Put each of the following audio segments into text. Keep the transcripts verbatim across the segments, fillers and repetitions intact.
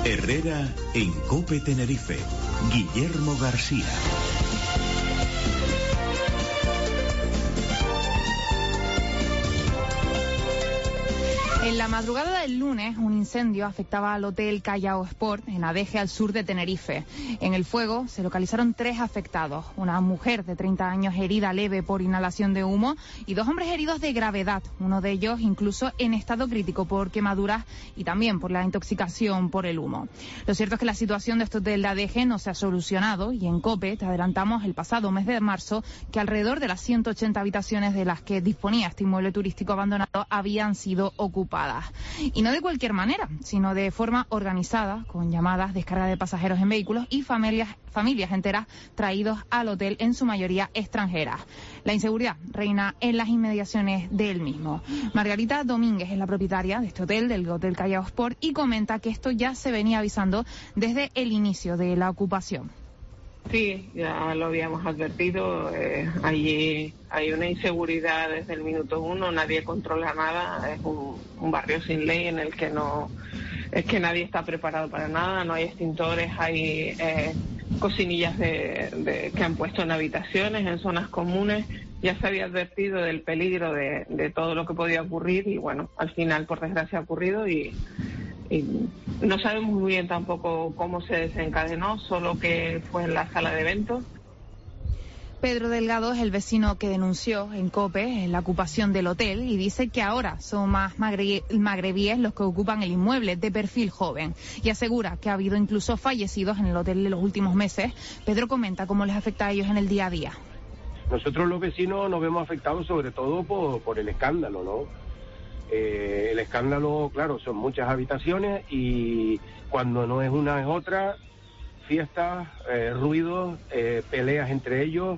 Herrera en COPE Tenerife. Guillermo García. En la madrugada del lunes, un incendio afectaba al Hotel Callao Sport en Adeje, al sur de Tenerife. En el fuego se localizaron tres afectados, una mujer de treinta años herida leve por inhalación de humo y dos hombres heridos de gravedad, uno de ellos incluso en estado crítico por quemaduras y también por la intoxicación por el humo. Lo cierto es que la situación de este hotel de Adeje no se ha solucionado y en COPE te adelantamos el pasado mes de marzo que alrededor de las ciento ochenta habitaciones de las que disponía este inmueble turístico abandonado habían sido ocupadas. Y no de cualquier manera, sino de forma organizada, con llamadas, descarga de pasajeros en vehículos y familias, familias enteras traídos al hotel, en su mayoría extranjeras. La inseguridad reina en las inmediaciones del mismo. Margarita Domínguez es la propietaria de este hotel, del Hotel Callao Sport, y comenta que esto ya se venía avisando desde el inicio de la ocupación. Sí, ya lo habíamos advertido. Eh, allí hay una inseguridad desde el minuto uno, nadie controla nada, es un, un barrio sin ley en el que no es que nadie está preparado para nada, no hay extintores, hay eh, cocinillas de, de, que han puesto en habitaciones, en zonas comunes. Ya se había advertido del peligro de, de todo lo que podía ocurrir y bueno, al final por desgracia ha ocurrido y Y no sabemos muy bien tampoco cómo se desencadenó, solo que fue en la sala de eventos. Pedro Delgado es el vecino que denunció en COPE la ocupación del hotel y dice que ahora son más magre- magrebíes los que ocupan el inmueble, de perfil joven, y asegura que ha habido incluso fallecidos en el hotel en los últimos meses. Pedro comenta cómo les afecta a ellos en el día a día. Nosotros los vecinos nos vemos afectados sobre todo por, por el escándalo, ¿no? Eh, el escándalo, claro, son muchas habitaciones y cuando no es una es otra, fiestas, eh, ruidos, eh, peleas entre ellos.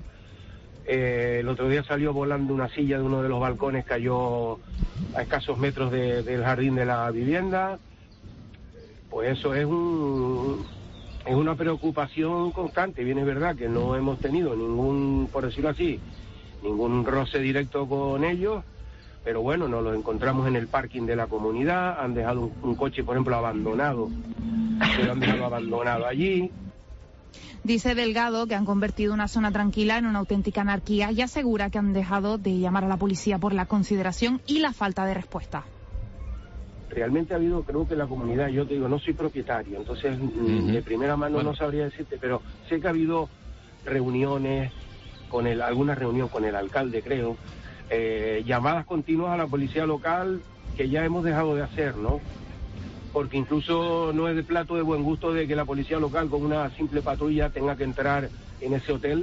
Eh, el otro día salió volando una silla de uno de los balcones, cayó a escasos metros de, del jardín de la vivienda. Pues eso es un es una preocupación constante. Bien es verdad que no hemos tenido ningún, por decirlo así, ningún roce directo con ellos. Pero bueno, nos los encontramos en el parking de la comunidad, han dejado un, un coche, por ejemplo, abandonado, se lo han dejado abandonado allí. Dice Delgado que han convertido una zona tranquila en una auténtica anarquía y asegura que han dejado de llamar a la policía por la consideración y la falta de respuesta. Realmente ha habido, creo que la comunidad, yo te digo, no soy propietario, entonces uh-huh. de primera mano bueno. no sabría decirte, pero sé que ha habido reuniones, con el, alguna reunión con el alcalde, creo, Eh, llamadas continuas a la policía local que ya hemos dejado de hacer, ¿no? Porque incluso no es de plato de buen gusto de que la policía local con una simple patrulla tenga que entrar en ese hotel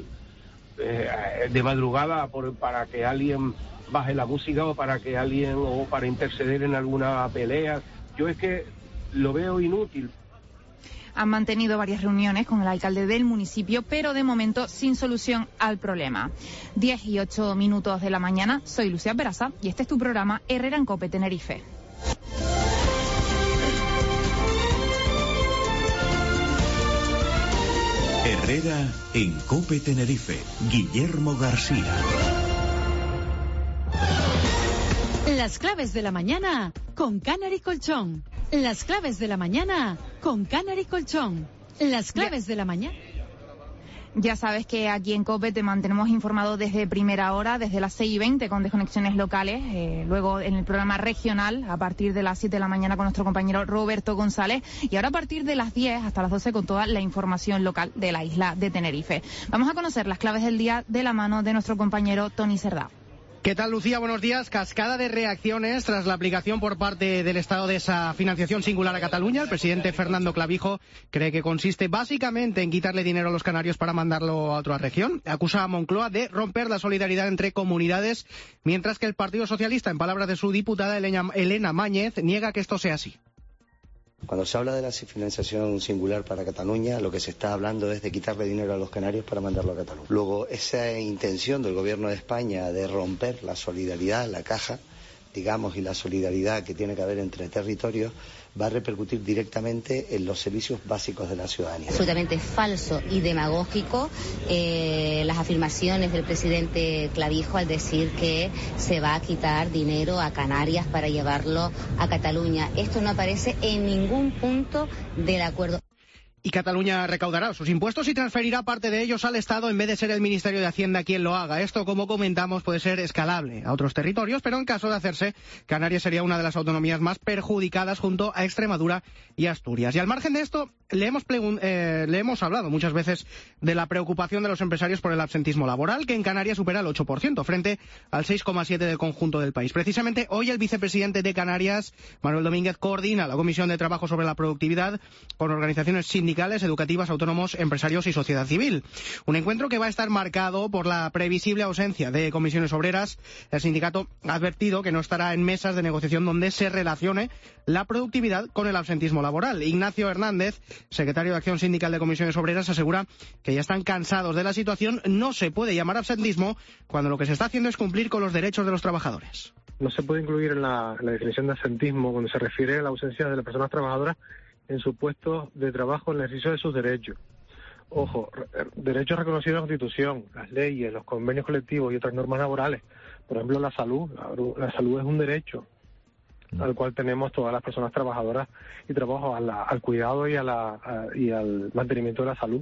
eh, de madrugada por, para que alguien baje la música o para que alguien o para interceder en alguna pelea. Yo es que lo veo inútil. Han mantenido varias reuniones con el alcalde del municipio, pero de momento sin solución al problema. diez y ocho minutos de la mañana, soy Lucía Peraza y este es tu programa Herrera en COPE Tenerife. Herrera en COPE Tenerife. Guillermo García. Las claves de la mañana con Canary Colchón. Las claves de la mañana con Canary Colchón. Las claves de la mañana. Ya sabes que aquí en COPE te mantenemos informado desde primera hora, desde las seis y veinte con desconexiones locales, eh, luego en el programa regional a partir de las siete de la mañana con nuestro compañero Roberto González y ahora a partir de las diez hasta las doce con toda la información local de la isla de Tenerife. Vamos a conocer las claves del día de la mano de nuestro compañero Tony Cerdá. ¿Qué tal, Lucía? Buenos días. Cascada de reacciones tras la aplicación por parte del Estado de esa financiación singular a Cataluña. El presidente Fernando Clavijo cree que consiste básicamente en quitarle dinero a los canarios para mandarlo a otra región. Acusa a Moncloa de romper la solidaridad entre comunidades, mientras que el Partido Socialista, en palabras de su diputada Elena, Elena Máñez, niega que esto sea así. Cuando se habla de la financiación singular para Cataluña, lo que se está hablando es de quitarle dinero a los canarios para mandarlo a Cataluña. Luego, esa intención del Gobierno de España de romper la solidaridad, la caja, digamos, y la solidaridad que tiene que haber entre territorios va a repercutir directamente en los servicios básicos de la ciudadanía. Absolutamente falso y demagógico eh, las afirmaciones del presidente Clavijo al decir que se va a quitar dinero a Canarias para llevarlo a Cataluña. Esto no aparece en ningún punto del acuerdo. Y Cataluña recaudará sus impuestos y transferirá parte de ellos al Estado en vez de ser el Ministerio de Hacienda quien lo haga. Esto, como comentamos, puede ser escalable a otros territorios, pero en caso de hacerse, Canarias sería una de las autonomías más perjudicadas junto a Extremadura y Asturias. Y al margen de esto, le hemos, eh, le hemos hablado muchas veces de la preocupación de los empresarios por el absentismo laboral, que en Canarias supera el ocho por ciento, frente al seis coma siete por ciento del conjunto del país. Precisamente hoy el vicepresidente de Canarias, Manuel Domínguez, coordina la Comisión de Trabajo sobre la Productividad con organizaciones sindicales, educativas, autónomos, empresarios y sociedad civil. Un encuentro que va a estar marcado por la previsible ausencia de comisiones obreras. El sindicato ha advertido que no estará en mesas de negociación donde se relacione la productividad con el absentismo laboral. Ignacio Hernández, secretario de Acción Sindical de Comisiones Obreras, asegura que ya están cansados de la situación. No se puede llamar absentismo cuando lo que se está haciendo es cumplir con los derechos de los trabajadores. No se puede incluir en la, en la definición de absentismo cuando se refiere a la ausencia de las personas trabajadoras en su puesto de trabajo en el ejercicio de sus derechos. Ojo, derechos reconocidos en la Constitución, las leyes, los convenios colectivos y otras normas laborales. Por ejemplo, la salud. La, la salud es un derecho al cual tenemos todas las personas trabajadoras y trabajo a la, al cuidado y, a la, a, y al mantenimiento de la salud.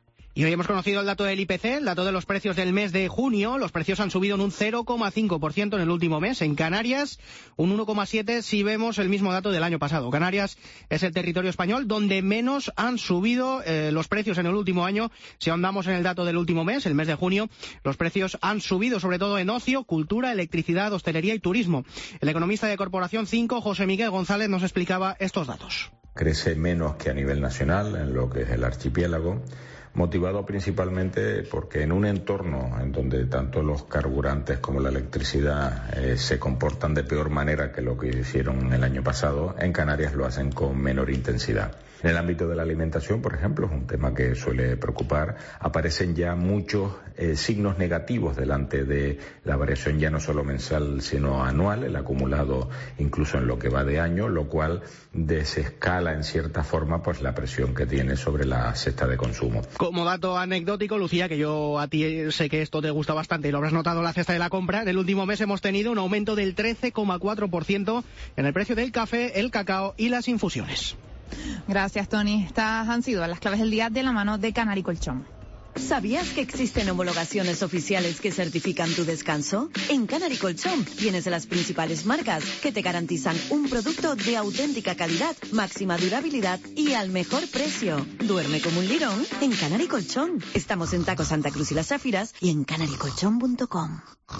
Y hoy hemos conocido el dato del I P C, el dato de los precios del mes de junio. Los precios han subido en un cero coma cinco por ciento en el último mes. En Canarias, un uno coma siete por ciento si vemos el mismo dato del año pasado. Canarias es el territorio español donde menos han subido eh, los precios en el último año. Si ahondamos en el dato del último mes, el mes de junio, los precios han subido sobre todo en ocio, cultura, electricidad, hostelería y turismo. El economista de Corporación cinco, José Miguel González, nos explicaba estos datos. Crece menos que a nivel nacional en lo que es el archipiélago, motivado principalmente porque en un entorno en donde tanto los carburantes como la electricidad eh, se comportan de peor manera que lo que hicieron el año pasado, en Canarias lo hacen con menor intensidad. En el ámbito de la alimentación, por ejemplo, es un tema que suele preocupar. Aparecen ya muchos eh, signos negativos delante de la variación ya no solo mensal sino anual, el acumulado incluso en lo que va de año, lo cual desescala en cierta forma pues la presión que tiene sobre la cesta de consumo. Como dato anecdótico, Lucía, que yo a ti sé que esto te gusta bastante y lo habrás notado en la cesta de la compra, en el último mes hemos tenido un aumento del trece coma cuatro por ciento en el precio del café, el cacao y las infusiones. Gracias, Tony. Estas han sido las claves del día de la mano de Canary Colchón. ¿Sabías que existen homologaciones oficiales que certifican tu descanso? En Canary Colchón tienes las principales marcas que te garantizan un producto de auténtica calidad, máxima durabilidad y al mejor precio. Duerme como un lirón en Canary Colchón. Estamos en Taco Santa Cruz y Las Zafiras y en canary colchón punto com.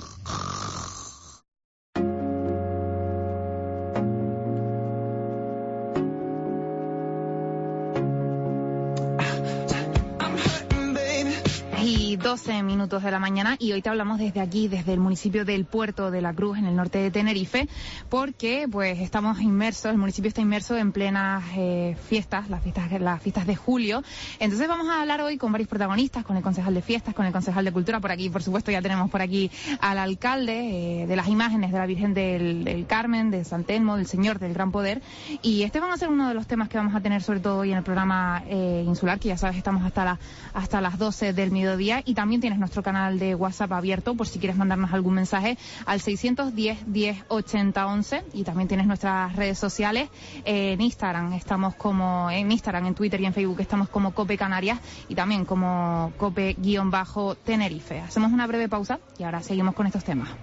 Y doce minutos de la mañana, y hoy te hablamos desde aquí, desde el municipio del Puerto de la Cruz, en el norte de Tenerife, porque pues estamos inmersos, el municipio está inmerso en plenas eh, fiestas, las fiestas, las fiestas de julio. Entonces vamos a hablar hoy con varios protagonistas, con el concejal de fiestas, con el concejal de cultura. Por aquí, por supuesto, ya tenemos por aquí al alcalde eh, de las imágenes de la Virgen del, del Carmen, de San Telmo, del Señor del Gran Poder. Y este va a ser uno de los temas que vamos a tener sobre todo hoy en el programa eh, insular, que ya sabes, estamos hasta, la, hasta las doce del mediodía. Y también tienes nuestro canal de WhatsApp abierto por si quieres mandarnos algún mensaje al seiscientos diez, diez, ochenta, once. Y también tienes nuestras redes sociales eh, en Instagram, estamos como en Instagram, en Twitter y en Facebook estamos como Cope Canarias y también como Cope-Tenerife. Hacemos una breve pausa y ahora seguimos con estos temas.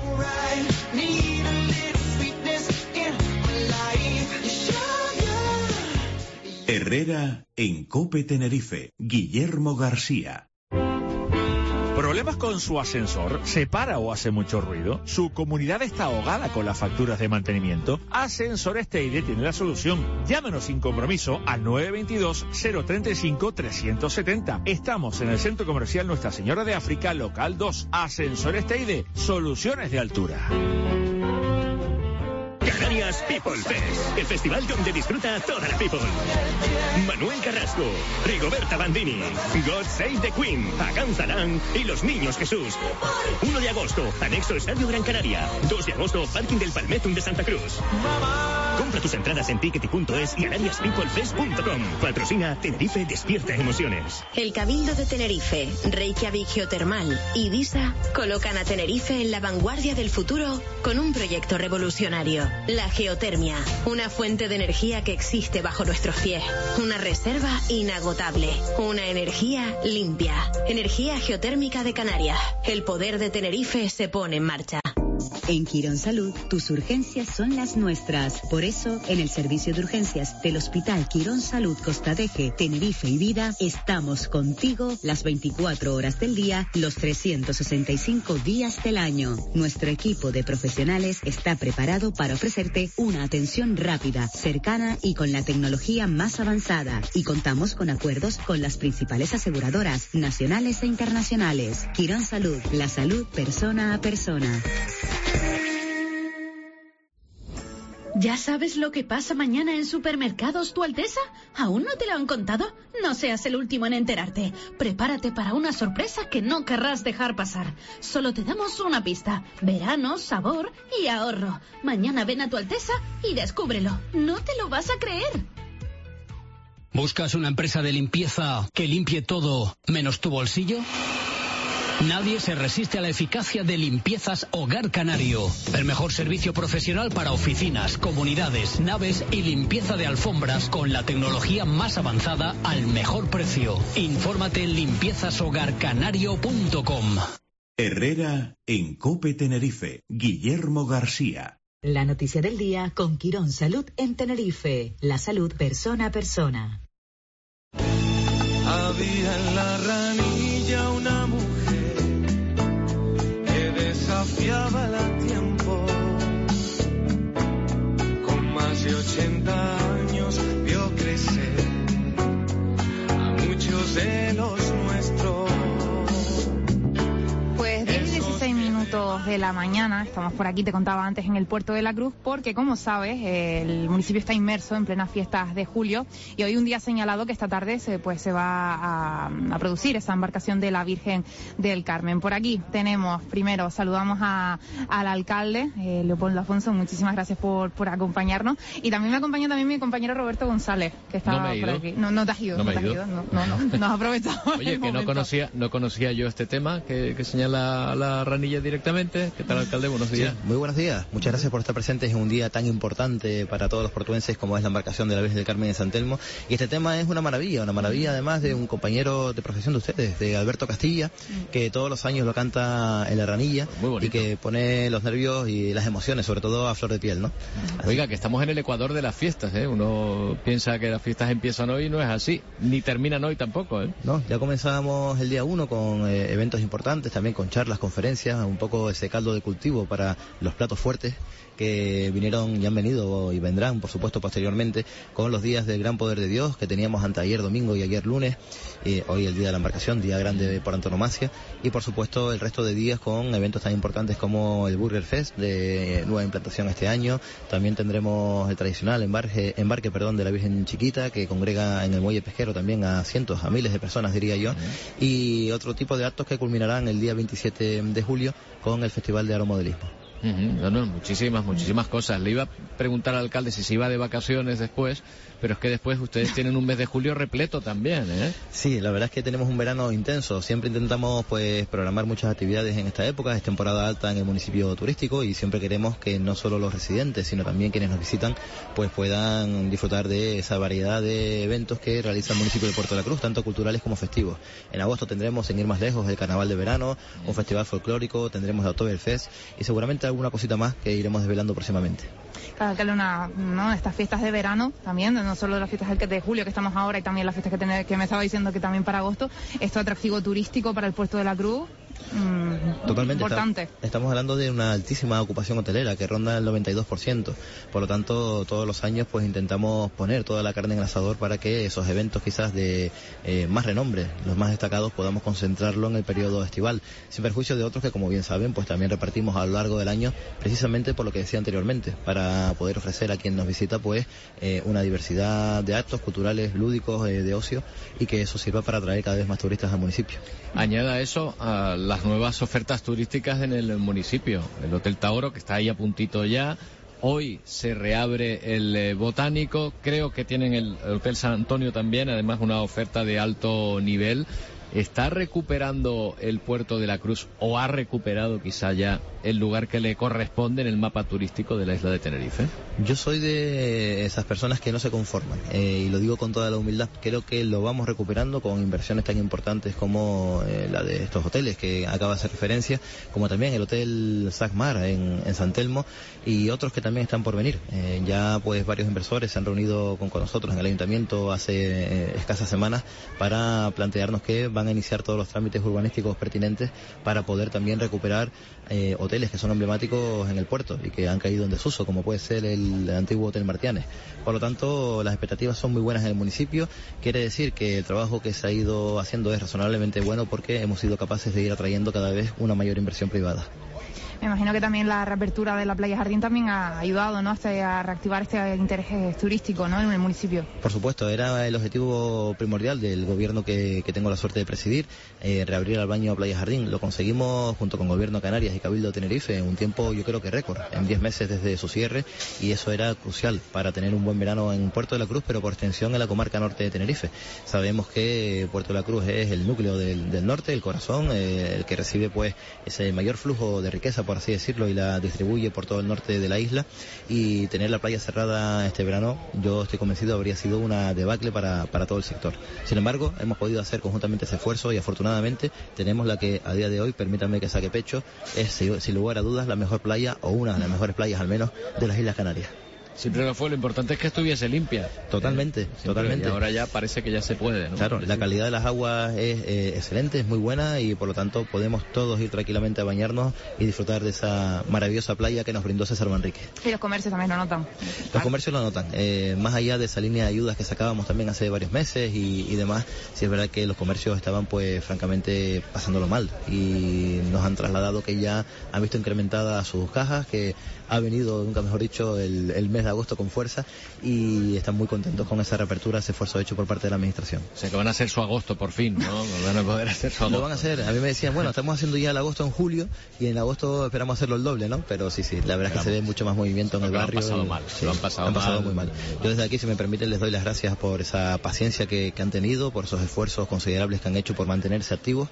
Herrera en Cope Tenerife, Guillermo García. ¿Problemas con su ascensor? ¿Se para o hace mucho ruido? ¿Su comunidad está ahogada con las facturas de mantenimiento? Ascensores Teide tiene la solución. Llámenos sin compromiso al nueve dos dos, cero tres cinco, tres siete cero. Estamos en el Centro Comercial Nuestra Señora de África, local dos. Ascensores Teide, soluciones de altura. Canarias People Fest, el festival donde disfruta toda la people. Manuel Carrasco, Rigoberta Bandini, God Save the Queen, Aganzarán y los Niños Jesús. uno de agosto, anexo Estadio Gran Canaria. dos de agosto, Parking del Palmetum de Santa Cruz. Compra tus entradas en tickety punto es y canarias people fest punto com. Patrocina Tenerife Despierta Emociones. El Cabildo de Tenerife, Reykjavik Geotermal y Visa colocan a Tenerife en la vanguardia del futuro con un proyecto revolucionario. La geotermia, una fuente de energía que existe bajo nuestros pies. Una reserva inagotable. Una energía limpia. Energía geotérmica de Canarias. El poder de Tenerife se pone en marcha. En Quirón Salud, tus urgencias son las nuestras. Por eso, en el servicio de urgencias del Hospital Quirón Salud Costa Teje, Tenerife y Vida, estamos contigo las veinticuatro horas del día, los trescientos sesenta y cinco días del año. Nuestro equipo de profesionales está preparado para ofrecerte una atención rápida, cercana y con la tecnología más avanzada. Y contamos con acuerdos con las principales aseguradoras nacionales e internacionales. Quirón Salud, la salud persona a persona. ¿Ya sabes lo que pasa mañana en Supermercados Tu Alteza? ¿Aún no te lo han contado? No seas el último en enterarte. Prepárate para una sorpresa que no querrás dejar pasar. Solo te damos una pista. Verano, sabor y ahorro. Mañana ven a Tu Alteza y descúbrelo. No te lo vas a creer. ¿Buscas una empresa de limpieza que limpie todo menos tu bolsillo? Nadie se resiste a la eficacia de Limpiezas Hogar Canario. El mejor servicio profesional para oficinas, comunidades, naves y limpieza de alfombras con la tecnología más avanzada al mejor precio. Infórmate en limpiezas hogar canario punto com. Herrera en COPE Tenerife. Guillermo García. La noticia del día con Quirón Salud en Tenerife. La salud persona a persona. Había en la ranilla una mujer desafiaba el tiempo. Con más de ochenta años vio crecer a muchos de los nuestros. Pues diez y dieciséis minutos de la mañana, estamos por aquí, te contaba antes, en el Puerto de la Cruz, porque como sabes, el municipio está inmerso en plenas fiestas de julio y hoy un día señalado que esta tarde se, pues, se va a, a producir esa embarcación de la Virgen del Carmen. Por aquí tenemos, primero saludamos a, al alcalde, eh, Leopoldo Afonso, muchísimas gracias por, por acompañarnos, y también me acompaña también mi compañero Roberto González, que está no por aquí. No, no te has ido, no, no me te has ido. ido, no, no, no, no has aprovechado. Oye, que no conocía, no conocía yo este tema que, que señala la ranilla directamente. ¿Qué tal, alcalde? Buenos días. Sí, muy buenos días. Muchas gracias por estar presentes en un día tan importante para todos los portuenses como es la embarcación de la Virgen del Carmen de San Telmo. Y este tema es una maravilla, una maravilla además de un compañero de profesión de ustedes, de Alberto Castilla, que todos los años lo canta en la ranilla y que pone los nervios y las emociones, sobre todo a flor de piel, ¿no? Así. Oiga, que estamos en el Ecuador de las fiestas, ¿eh? Uno piensa que las fiestas empiezan hoy y no es así, ni terminan hoy tampoco, ¿eh? No, ya comenzamos el día uno con eh, eventos importantes, también con charlas, conferencias, un poco ese caldo de cultivo para los platos fuertes que vinieron y han venido y vendrán, por supuesto, posteriormente, con los días del Gran Poder de Dios que teníamos anteayer domingo y ayer lunes, y hoy el día de la embarcación, día grande por antonomasia, y por supuesto el resto de días con eventos tan importantes como el Burger Fest de nueva implantación este año. También tendremos el tradicional embarque, embarque perdón, de la Virgen Chiquita, que congrega en el muelle pesquero también a cientos, a miles de personas, diría yo, y otro tipo de actos que culminarán el día veintisiete de julio con el Festival de Aeromodelismo. Uh-huh. No, no, muchísimas, muchísimas cosas. Le iba a preguntar al alcalde si se iba de vacaciones después, pero es que después ustedes tienen un mes de julio repleto también, ¿eh? Sí, la verdad es que tenemos un verano intenso. Siempre intentamos pues programar muchas actividades en esta época. Es temporada alta en el municipio turístico y siempre queremos que no solo los residentes, sino también quienes nos visitan, pues puedan disfrutar de esa variedad de eventos que realiza el municipio de Puerto de la Cruz, tanto culturales como festivos. En agosto tendremos, sin ir más lejos, el Carnaval de Verano, un festival folclórico, tendremos el Oktoberfest y seguramente alguna cosita más que iremos desvelando próximamente. Claro, que una, ¿no? Estas fiestas de verano también, no solo las fiestas de julio que estamos ahora y también las fiestas que, tener, que me estaba diciendo que también para agosto, esto atractivo turístico para el Puerto de la Cruz. mm, Totalmente, importante. Está, estamos hablando de una altísima ocupación hotelera que ronda el noventa y dos por ciento. Por lo tanto, todos los años pues intentamos poner toda la carne en el asador para que esos eventos quizás de eh, más renombre, los más destacados, podamos concentrarlo en el periodo estival, sin perjuicio de otros que, como bien saben, pues también repartimos a lo largo del año, precisamente por lo que decía anteriormente, para poder ofrecer a quien nos visita pues eh, una diversidad de actos culturales, lúdicos, eh, de ocio, y que eso sirva para atraer cada vez más turistas al municipio. Añada eso a las nuevas ofertas turísticas en el municipio. El Hotel Taoro, que está ahí a puntito ya. Hoy se reabre el eh, Botánico. Creo que tienen el, el Hotel San Antonio también, además una oferta de alto nivel. ¿Está recuperando el Puerto de la Cruz, o ha recuperado quizá ya el lugar que le corresponde en el mapa turístico de la isla de Tenerife? Yo soy de esas personas que no se conforman, eh, y lo digo con toda la humildad. Creo que lo vamos recuperando con inversiones tan importantes como eh, la de estos hoteles que acaba de hacer referencia, como también el Hotel Sacmar en, en San Telmo, y otros que también están por venir. Eh, ya pues varios inversores se han reunido con, con nosotros en el ayuntamiento hace eh, escasas semanas para plantearnos que van a iniciar todos los trámites urbanísticos pertinentes para poder también recuperar eh, hoteles que son emblemáticos en el puerto y que han caído en desuso, como puede ser el antiguo Hotel Martianes. Por lo tanto, las expectativas son muy buenas en el municipio. Quiere decir que el trabajo que se ha ido haciendo es razonablemente bueno, porque hemos sido capaces de ir atrayendo cada vez una mayor inversión privada. Me imagino que también la reapertura de la Playa Jardín también ha ayudado, ¿no?, hasta a reactivar este interés turístico, ¿no?, en el municipio. Por supuesto, era el objetivo primordial del gobierno que, que tengo la suerte de presidir, eh, reabrir el baño a Playa Jardín. Lo conseguimos junto con Gobierno de Canarias y Cabildo de Tenerife en un tiempo, yo creo que récord, en diez meses desde su cierre, y eso era crucial para tener un buen verano en Puerto de la Cruz, pero por extensión en la comarca norte de Tenerife. Sabemos que Puerto de la Cruz es el núcleo del, del norte, el corazón, eh, el que recibe pues ese mayor flujo de riqueza, por así decirlo, y la distribuye por todo el norte de la isla, y tener la playa cerrada este verano, yo estoy convencido, habría sido una debacle para, para todo el sector. Sin embargo, hemos podido hacer conjuntamente ese esfuerzo y afortunadamente tenemos la que a día de hoy, permítanme que saque pecho, es sin lugar a dudas la mejor playa, o una de las mejores playas al menos, de las Islas Canarias. Siempre lo fue, lo importante es que estuviese limpia. Totalmente, eh, totalmente. Y ahora ya parece que ya se puede, ¿no? Claro, la calidad de las aguas es eh, excelente, es muy buena, y por lo tanto podemos todos ir tranquilamente a bañarnos y disfrutar de esa maravillosa playa que nos brindó César Manrique. Y los comercios también lo notan. Los comercios lo notan. Eh, más allá de esa línea de ayudas que sacábamos también hace varios meses y, y demás, sí es verdad que los comercios estaban pues francamente pasándolo mal, y nos han trasladado que ya han visto incrementadas sus cajas, que ha venido, nunca mejor dicho, el, el mes de agosto con fuerza, y están muy contentos con esa reapertura, ese esfuerzo hecho por parte de la administración. O sea que van a hacer su agosto por fin, ¿no? Van a poder hacer su agosto. Lo van a hacer. A mí me decían, bueno, estamos haciendo ya el agosto en julio, y en agosto esperamos hacerlo el doble, ¿no? Pero sí, sí, la verdad es que se ve mucho más movimiento en el barrio. Lo han pasado y, mal, sí, lo han pasado, han pasado mal. muy mal. Yo desde aquí, si me permiten, les doy las gracias por esa paciencia que, que han tenido, por esos esfuerzos considerables que han hecho por mantenerse activos,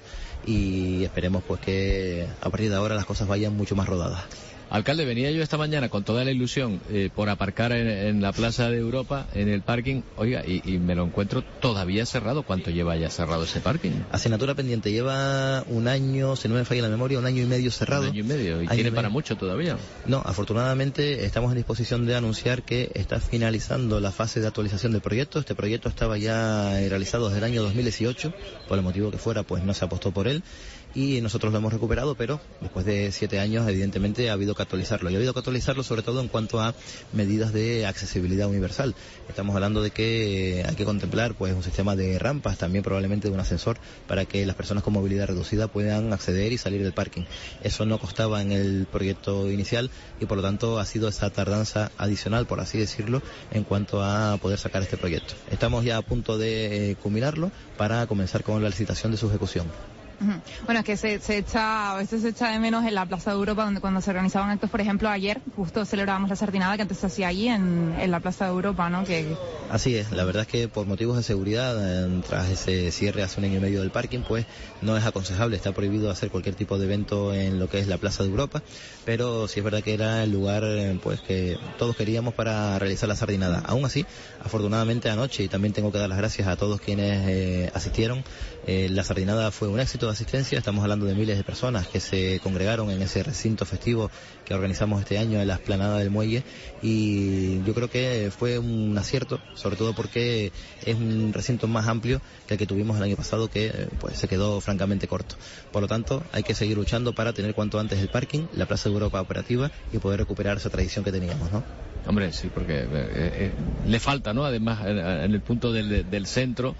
y esperemos pues que a partir de ahora las cosas vayan mucho más rodadas. Alcalde, venía yo esta mañana con toda la ilusión eh, por aparcar en, en la Plaza de Europa, en el parking, oiga, y, y me lo encuentro todavía cerrado. ¿Cuánto lleva ya cerrado ese parking? Asignatura pendiente, lleva un año, si no me falla la memoria, un año y medio cerrado. Un año y medio, y tiene para mucho todavía. No, afortunadamente estamos en disposición de anunciar que está finalizando la fase de actualización del proyecto. Este proyecto estaba ya realizado desde el año dos mil dieciocho, por el motivo que fuera, pues no se apostó por él, y nosotros lo hemos recuperado, pero después de siete años evidentemente ha habido que actualizarlo, y ha habido que actualizarlo sobre todo en cuanto a medidas de accesibilidad universal. Estamos hablando de que hay que contemplar pues un sistema de rampas, también probablemente de un ascensor, para que las personas con movilidad reducida puedan acceder y salir del parking. Eso no costaba en el proyecto inicial, y por lo tanto ha sido esa tardanza adicional, por así decirlo, en cuanto a poder sacar este proyecto. Estamos ya a punto de eh, culminarlo para comenzar con la licitación de su ejecución. Bueno, es que se, se echa, a veces se echa de menos en la Plaza de Europa, donde cuando se organizaban actos, por ejemplo, ayer justo celebrábamos la sardinada que antes se hacía allí en, en la Plaza de Europa, ¿no? Que... Así es, la verdad es que por motivos de seguridad, eh, tras ese cierre hace un año y medio del parking, pues no es aconsejable, está prohibido hacer cualquier tipo de evento en lo que es la Plaza de Europa, pero sí es verdad que era el lugar eh, pues que todos queríamos para realizar la sardinada. Aún así, afortunadamente anoche, y también tengo que dar las gracias a todos quienes eh, asistieron, eh, la sardinada fue un éxito de asistencia. Estamos hablando de miles de personas que se congregaron en ese recinto festivo que organizamos este año en la explanada del Muelle, y yo creo que fue un acierto sobre todo porque es un recinto más amplio que el que tuvimos el año pasado, que eh, pues se quedó francamente corto. Por lo tanto, hay que seguir luchando para tener cuanto antes el parking, la Plaza de Europa operativa y poder recuperar esa tradición que teníamos, ¿no? Hombre, sí, porque eh, eh, le falta, ¿no? Además, en, en el punto del, del centro,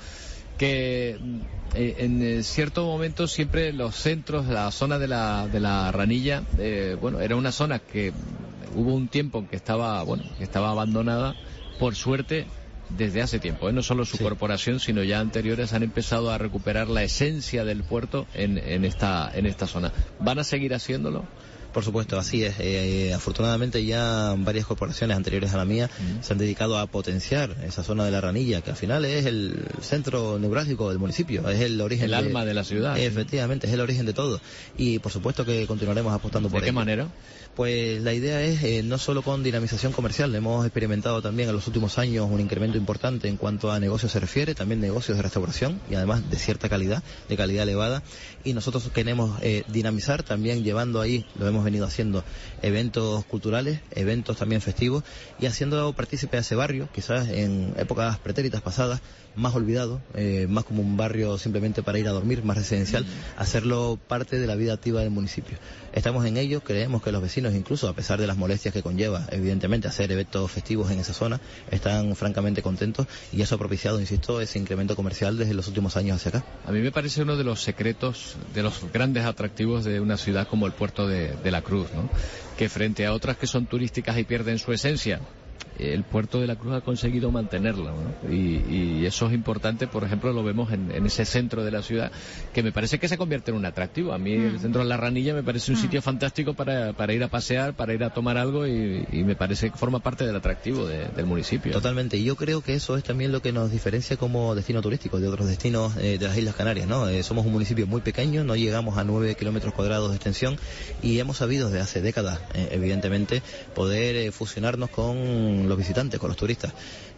que eh, en cierto momento siempre los centros, la zona de la, de la Ranilla, eh, bueno, era una zona que hubo un tiempo en que estaba, bueno, que estaba abandonada. Por suerte, desde hace tiempo, ¿eh? No solo su sí. corporación, sino ya anteriores han empezado a recuperar la esencia del puerto en, en esta, en esta zona. ¿Van a seguir haciéndolo? Por supuesto, así es. Eh, afortunadamente ya varias corporaciones anteriores a la mía mm. se han dedicado a potenciar esa zona de la Ranilla, que al final es el centro neurálgico del municipio, es el origen. El de, alma de la ciudad. Efectivamente, sí. es el origen de todo. Y por supuesto que continuaremos apostando por ello. ¿De qué manera? Pues la idea es eh, no solo con dinamización comercial, hemos experimentado también en los últimos años un incremento importante en cuanto a negocios se refiere, también negocios de restauración y además de cierta calidad, de calidad elevada, y nosotros queremos eh, dinamizar también llevando ahí, lo hemos venido haciendo, eventos culturales, eventos también festivos y haciendo partícipe a ese barrio, quizás en épocas pretéritas pasadas, más olvidado, eh, más como un barrio simplemente para ir a dormir, más residencial, mm. hacerlo parte de la vida activa del municipio. Estamos en ello, creemos que los vecinos, incluso a pesar de las molestias que conlleva, evidentemente, hacer eventos festivos en esa zona, están francamente contentos y eso ha propiciado, insisto, ese incremento comercial desde los últimos años hacia acá. A mí me parece uno de los secretos, de los grandes atractivos de una ciudad como el puerto de, de la Cruz, ¿no? Que frente a otras que son turísticas y pierden su esencia, el puerto de la Cruz ha conseguido mantenerla, ¿no? y, y eso es importante. Por ejemplo, lo vemos en, en ese centro de la ciudad, que me parece que se convierte en un atractivo. A mí mm. el centro de la Ranilla me parece un mm. sitio fantástico para, para ir a pasear, para ir a tomar algo, y, y me parece que forma parte del atractivo de, del municipio. Totalmente, y yo creo que eso es también lo que nos diferencia como destino turístico de otros destinos eh, de las Islas Canarias, ¿no? Eh, somos un municipio muy pequeño, no llegamos a nueve kilómetros cuadrados de extensión y hemos sabido desde hace décadas, eh, evidentemente, poder eh, fusionarnos con los visitantes, con los turistas.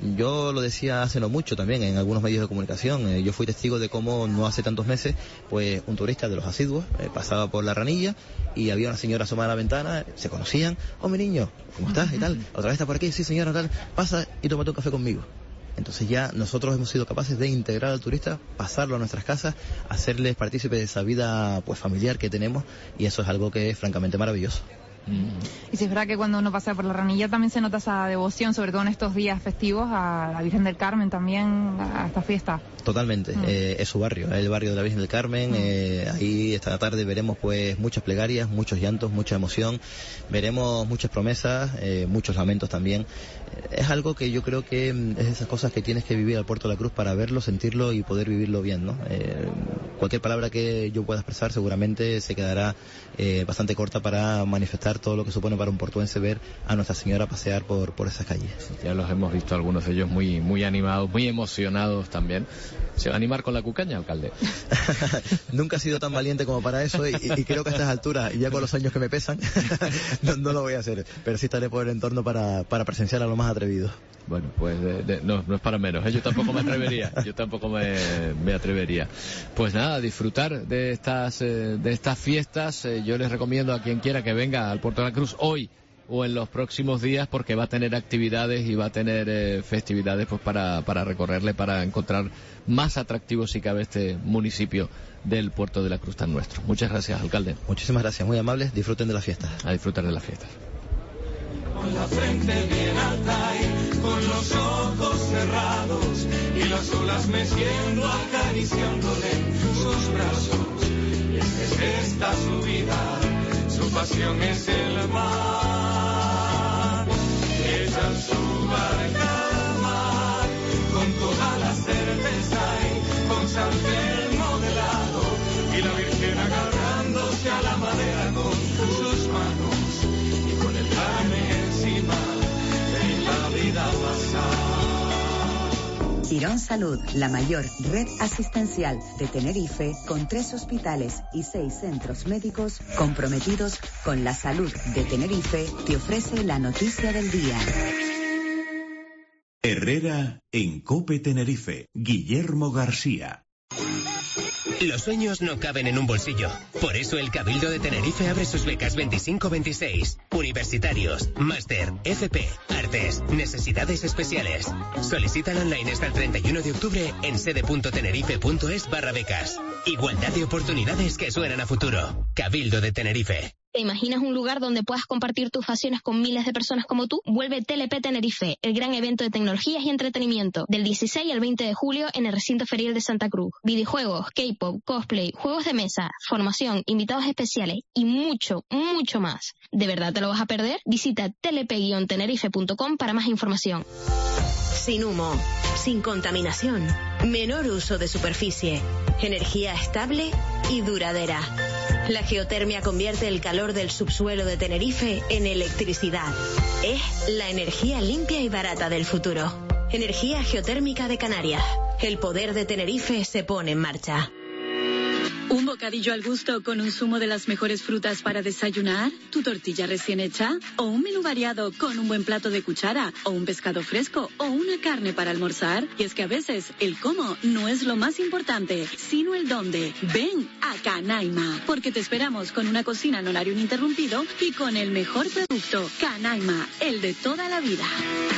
Yo lo decía hace no mucho también en algunos medios de comunicación, eh, yo fui testigo de cómo no hace tantos meses, pues un turista de los asiduos eh, pasaba por la Ranilla y había una señora asomada a la ventana, se conocían, oh mi niño, ¿cómo estás? y tal, otra vez está por aquí, sí señora, tal, pasa y tómate un café conmigo. Entonces ya nosotros hemos sido capaces de integrar al turista, pasarlo a nuestras casas, hacerles partícipe de esa vida pues familiar que tenemos, y eso es algo que es francamente maravilloso. Y si es verdad que cuando uno pasa por la Ranilla también se nota esa devoción, sobre todo en estos días festivos, a la Virgen del Carmen también, a esta fiesta. Totalmente, mm. eh, es su barrio, es el barrio de la Virgen del Carmen, mm. eh, ahí esta tarde veremos pues muchas plegarias, muchos llantos, mucha emoción, veremos muchas promesas, eh, muchos lamentos también. Es algo que yo creo que es de esas cosas que tienes que vivir al Puerto de la Cruz para verlo, sentirlo y poder vivirlo bien, ¿no? Eh, cualquier palabra que yo pueda expresar seguramente se quedará eh, bastante corta para manifestar todo lo que supone para un portuense ver a Nuestra Señora pasear por, por esas calles. Ya los hemos visto algunos de ellos muy, muy animados, muy emocionados también. ¿Se va a animar con la cucaña, alcalde? Nunca he sido tan valiente como para eso y, y creo que a estas alturas, y ya con los años que me pesan, no, no lo voy a hacer, pero sí estaré por el entorno para, para presenciar a lo más atrevido. Bueno, pues de, de, no, no es para menos, ¿eh? Yo tampoco me atrevería, yo tampoco me, me atrevería. Pues nada, disfrutar de estas, eh, de estas fiestas. Eh, yo les recomiendo a quien quiera que venga al Puerto de la Cruz hoy o en los próximos días, porque va a tener actividades y va a tener eh, festividades pues para, para recorrerle, para encontrar más atractivos si cabe este municipio del Puerto de la Cruz tan nuestro. Muchas gracias, alcalde. Muchísimas gracias, muy amables, disfruten de las fiestas. A disfrutar de las fiestas. Con la frente bien alta y con los ojos cerrados y las olas meciendo, acariciándole sus brazos. Y es que es esta su vida, su pasión es el mar. Ella en su barca al mar, con toda la certeza y con San Telmo de lado, y la Virgen agarrándose a la madera con sus manos, y con el Carmen encima de la vida pasar. Quirón Salud, la mayor red asistencial de Tenerife, con tres hospitales y seis centros médicos comprometidos con la salud de Tenerife, te ofrece la noticia del día. Herrera en COPE Tenerife, Guillermo García. Los sueños no caben en un bolsillo. Por eso el Cabildo de Tenerife abre sus becas veinticinco veintiséis. Universitarios, máster, F P, artes, necesidades especiales. Solicítala online hasta el treinta y uno de octubre en sede.tenerife.es barra becas. Igualdad de oportunidades que suenan a futuro. Cabildo de Tenerife. ¿Te imaginas un lugar donde puedas compartir tus pasiones con miles de personas como tú? Vuelve T L P Tenerife, el gran evento de tecnologías y entretenimiento, del dieciséis al veinte de julio en el recinto ferial de Santa Cruz. Videojuegos, K-pop, cosplay, juegos de mesa, formación, invitados especiales y mucho, mucho más. ¿De verdad te lo vas a perder? Visita t l p guion tenerife punto com para más información. Sin humo, sin contaminación, menor uso de superficie, energía estable y duradera. La geotermia convierte el calor del subsuelo de Tenerife en electricidad. Es la energía limpia y barata del futuro. Energía geotérmica de Canarias. El poder de Tenerife se pone en marcha. ¿Un bocadillo al gusto con un zumo de las mejores frutas para desayunar? ¿Tu tortilla recién hecha? ¿O un menú variado con un buen plato de cuchara? ¿O un pescado fresco? ¿O una carne para almorzar? Y es que a veces el cómo no es lo más importante, sino el dónde. Ven a Canaima, porque te esperamos con una cocina en horario ininterrumpido y con el mejor producto. Canaima, el de toda la vida.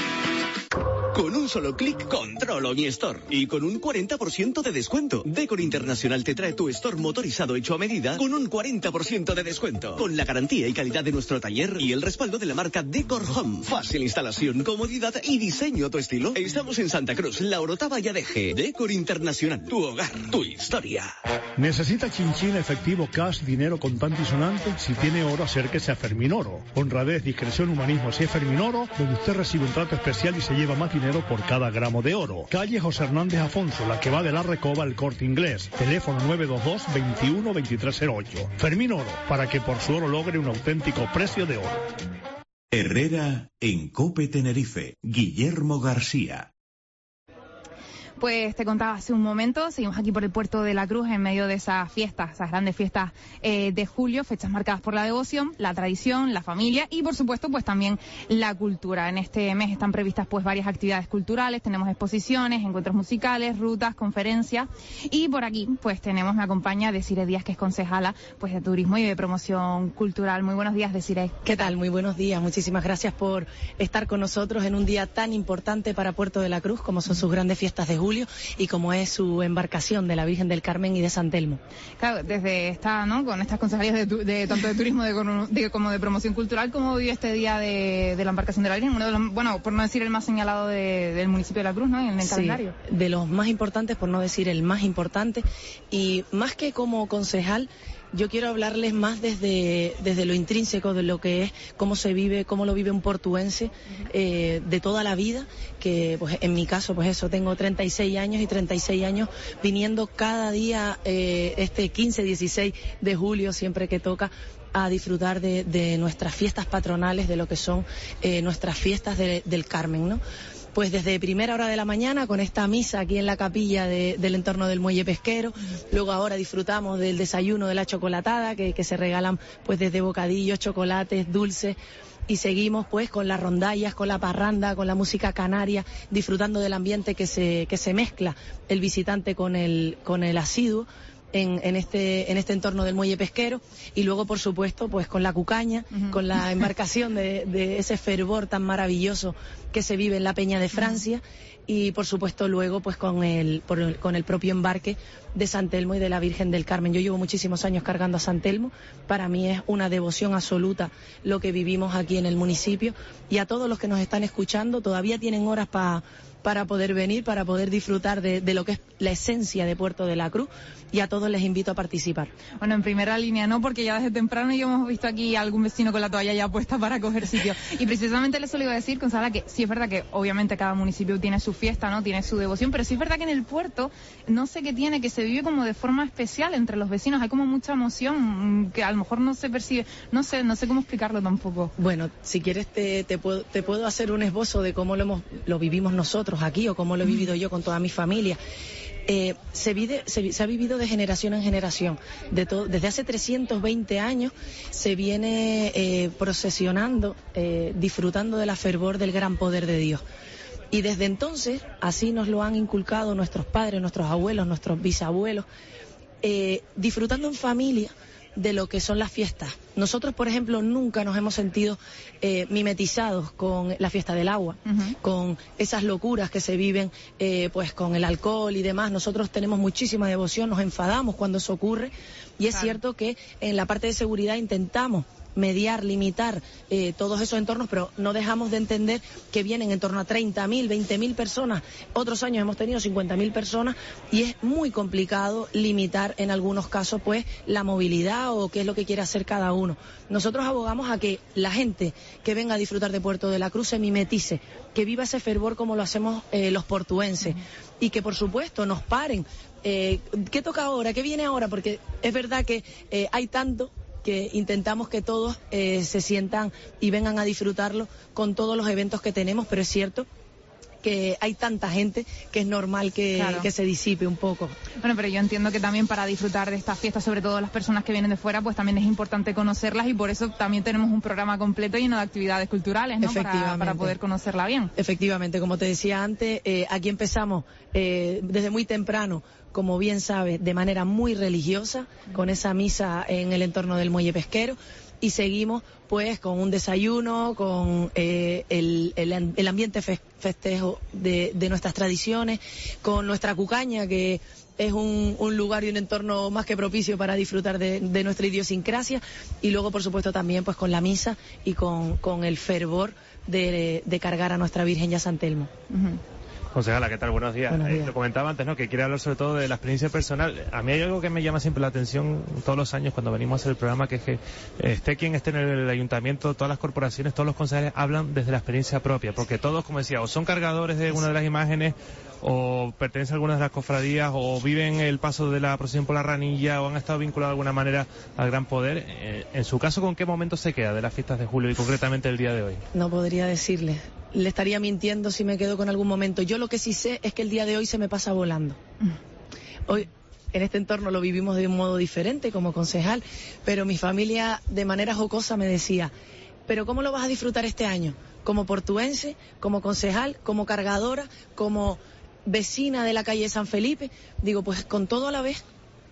Con un solo clic, controlo mi store. Y con un cuarenta por ciento de descuento. Decor Internacional te trae tu store motorizado hecho a medida con un cuarenta por ciento de descuento. Con la garantía y calidad de nuestro taller y el respaldo de la marca Decor Home. Fácil instalación, comodidad y diseño a tu estilo. Estamos en Santa Cruz, La Orotava y Adeje. Decor Internacional, tu hogar, tu historia. ¿Necesita chinchín, efectivo, cash, dinero contante y sonante? Si tiene oro, acérquese a Fermín Oro. Honradez, discreción, humanismo. Si es Fermín Oro, donde usted recibe un trato especial y se lleva más dinero por cada gramo de oro. Calle José Hernández Afonso, la que va de la Recoba al Corte Inglés. Teléfono nueve dos dos, veintiuno, veintitrés cero ocho. Fermín Oro, para que por su oro logre un auténtico precio de oro. Herrera en COPE Tenerife. Guillermo García. Pues te contaba hace un momento, seguimos aquí por el Puerto de la Cruz en medio de esas fiestas, esas grandes fiestas eh, de julio, fechas marcadas por la devoción, la tradición, la familia y por supuesto pues también la cultura. En este mes están previstas pues varias actividades culturales, tenemos exposiciones, encuentros musicales, rutas, conferencias y por aquí pues tenemos, me acompaña Desiree Díaz, que es concejala pues de Turismo y de Promoción Cultural. Muy buenos días, Desiree. ¿Qué tal? Muy buenos días, muchísimas gracias por estar con nosotros en un día tan importante para Puerto de la Cruz como son sus grandes fiestas de julio y como es su embarcación de la Virgen del Carmen y de San Telmo. Claro, desde esta, ¿no? Con estas concejalías de, de tanto de turismo de, de, como de promoción cultural, ¿cómo vive este día de, de la embarcación de la Virgen? Uno de los, bueno, por no decir el más señalado de, del municipio de La Cruz, ¿no? En el sí, calendario. De los más importantes, por no decir el más importante, y más que como concejal, yo quiero hablarles más desde, desde lo intrínseco de lo que es, cómo se vive, cómo lo vive un portuense eh, de toda la vida, que pues en mi caso, pues eso, tengo treinta y seis años y treinta y seis años viniendo cada día, eh, este quince, dieciséis de julio, siempre que toca, a disfrutar de, de nuestras fiestas patronales, de lo que son eh, nuestras fiestas de, del Carmen, ¿no? Pues desde primera hora de la mañana con esta misa aquí en la capilla de, del entorno del muelle pesquero, luego ahora disfrutamos del desayuno de la chocolatada que, que se regalan pues desde bocadillos, chocolates, dulces y seguimos pues con las rondallas, con la parranda, con la música canaria, disfrutando del ambiente que se, que se mezcla el visitante con el, con el asiduo. En, en este en este entorno del muelle pesquero y luego por supuesto pues con la cucaña, uh-huh. con la embarcación de, de ese fervor tan maravilloso que se vive en la Peña de Francia uh-huh. y por supuesto luego pues con el, por el con el propio embarque de San Telmo y de la Virgen del Carmen. Yo llevo muchísimos años cargando a San Telmo, para mí es una devoción absoluta lo que vivimos aquí en el municipio y a todos los que nos están escuchando todavía tienen horas para para poder venir, para poder disfrutar de, de lo que es la esencia de Puerto de la Cruz y a todos les invito a participar. Bueno, en primera línea no, porque ya desde temprano ya hemos visto aquí a algún vecino con la toalla ya puesta para coger sitio. Y precisamente eso le iba a decir, Gonzala, que sí es verdad que obviamente cada municipio tiene su fiesta, ¿no? Tiene su devoción, pero sí es verdad que en el puerto no sé qué tiene, que se vive como de forma especial entre los vecinos, hay como mucha emoción que a lo mejor no se percibe, no sé, no sé cómo explicarlo tampoco. Bueno, si quieres te, te, puedo, te puedo hacer un esbozo de cómo lo, hemos, lo vivimos nosotros aquí o cómo lo he vivido yo con toda mi familia. Eh, se, vive, se, se ha vivido de generación en generación. De to, desde hace trescientos veinte años se viene eh, procesionando, eh, disfrutando de la fervor del gran poder de Dios. Y desde entonces, así nos lo han inculcado nuestros padres, nuestros abuelos, nuestros bisabuelos, eh, disfrutando en familia de lo que son las fiestas. Nosotros, por ejemplo, nunca nos hemos sentido eh, mimetizados con la fiesta del agua, uh-huh. con esas locuras que se viven eh, pues con el alcohol y demás. Nosotros tenemos muchísima devoción, nos enfadamos cuando eso ocurre y es claro. cierto que en la parte de seguridad intentamos mediar, limitar eh, todos esos entornos, pero no dejamos de entender que vienen en torno a treinta mil, veinte mil personas. Otros años hemos tenido cincuenta mil personas y es muy complicado limitar en algunos casos pues la movilidad o qué es lo que quiere hacer cada uno. Nosotros abogamos a que la gente que venga a disfrutar de Puerto de la Cruz se mimetice, que viva ese fervor como lo hacemos eh, los portuenses uh-huh. y que por supuesto nos paren. Eh, ¿Qué toca ahora? ¿Qué viene ahora? Porque es verdad que eh, hay tanto que intentamos que todos eh, se sientan y vengan a disfrutarlo con todos los eventos que tenemos, pero es cierto que hay tanta gente que es normal que, claro. que se disipe un poco. Bueno, pero yo entiendo que también para disfrutar de estas fiestas, sobre todo las personas que vienen de fuera, pues también es importante conocerlas y por eso también tenemos un programa completo lleno de actividades culturales, ¿no? Para, para poder conocerla bien. Efectivamente, como te decía antes, eh, aquí empezamos eh, desde muy temprano, como bien sabes, de manera muy religiosa, con esa misa en el entorno del muelle pesquero, y seguimos pues con un desayuno, con eh, el, el, el ambiente fe, festejo de, de nuestras tradiciones, con nuestra cucaña, que es un, un lugar y un entorno más que propicio para disfrutar de, de nuestra idiosincrasia, y luego por supuesto también pues con la misa y con, con el fervor de, de cargar a nuestra Virgen y a San Telmo. Uh-huh. Concejala, ¿qué tal? Buenos días. Buenos días. Eh, lo comentaba antes, ¿no? Que quiere hablar sobre todo de la experiencia personal. A mí hay algo que me llama siempre la atención todos los años cuando venimos a hacer el programa, que es que eh, esté quien esté en el ayuntamiento, todas las corporaciones, todos los concejales hablan desde la experiencia propia, porque todos, como decía, o son cargadores de una de las imágenes, o pertenecen a algunas de las cofradías, o viven el paso de la procesión por la Ranilla, o han estado vinculados de alguna manera al Gran Poder. Eh, en su caso, ¿con qué momento se queda de las fiestas de julio y concretamente el día de hoy? No podría decirle. Le estaría mintiendo si me quedo con algún momento. Yo lo que sí sé es que el día de hoy se me pasa volando. Hoy en este entorno lo vivimos de un modo diferente como concejal, pero mi familia de manera jocosa me decía, ¿pero cómo lo vas a disfrutar este año? Como portuense, como concejal, como cargadora, como vecina de la calle San Felipe. Digo, pues con todo a la vez.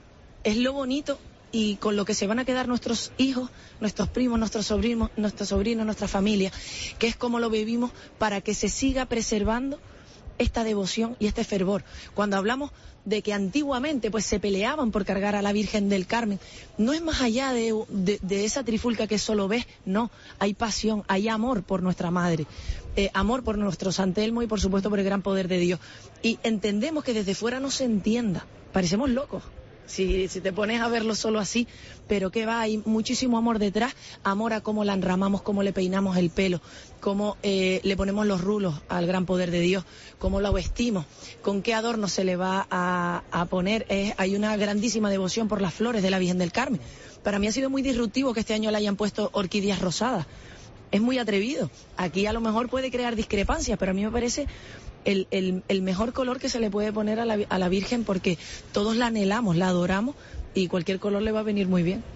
Es lo bonito y con lo que se van a quedar nuestros hijos, nuestros primos, nuestros sobrinos, nuestros sobrinos, nuestra familia, que es como lo vivimos para que se siga preservando esta devoción y este fervor. Cuando hablamos de que antiguamente pues se peleaban por cargar a la Virgen del Carmen, no es más allá de, de, de esa trifulca que solo ves, no, hay pasión, hay amor por nuestra Madre, eh, amor por nuestro San Telmo y por supuesto por el gran poder de Dios. Y entendemos que desde fuera no se entienda, parecemos locos. Si, si te pones a verlo solo así, pero que va, hay muchísimo amor detrás, amor a cómo la enramamos, cómo le peinamos el pelo, cómo eh, le ponemos los rulos al gran poder de Dios, cómo lo vestimos, con qué adorno se le va a, a poner. Eh, hay una grandísima devoción por las flores de la Virgen del Carmen. Para mí ha sido muy disruptivo que este año le hayan puesto orquídeas rosadas. Es muy atrevido. Aquí a lo mejor puede crear discrepancias, pero a mí me parece el, el, el mejor color que se le puede poner a la, a la Virgen, porque todos la anhelamos, la adoramos y cualquier color le va a venir muy bien.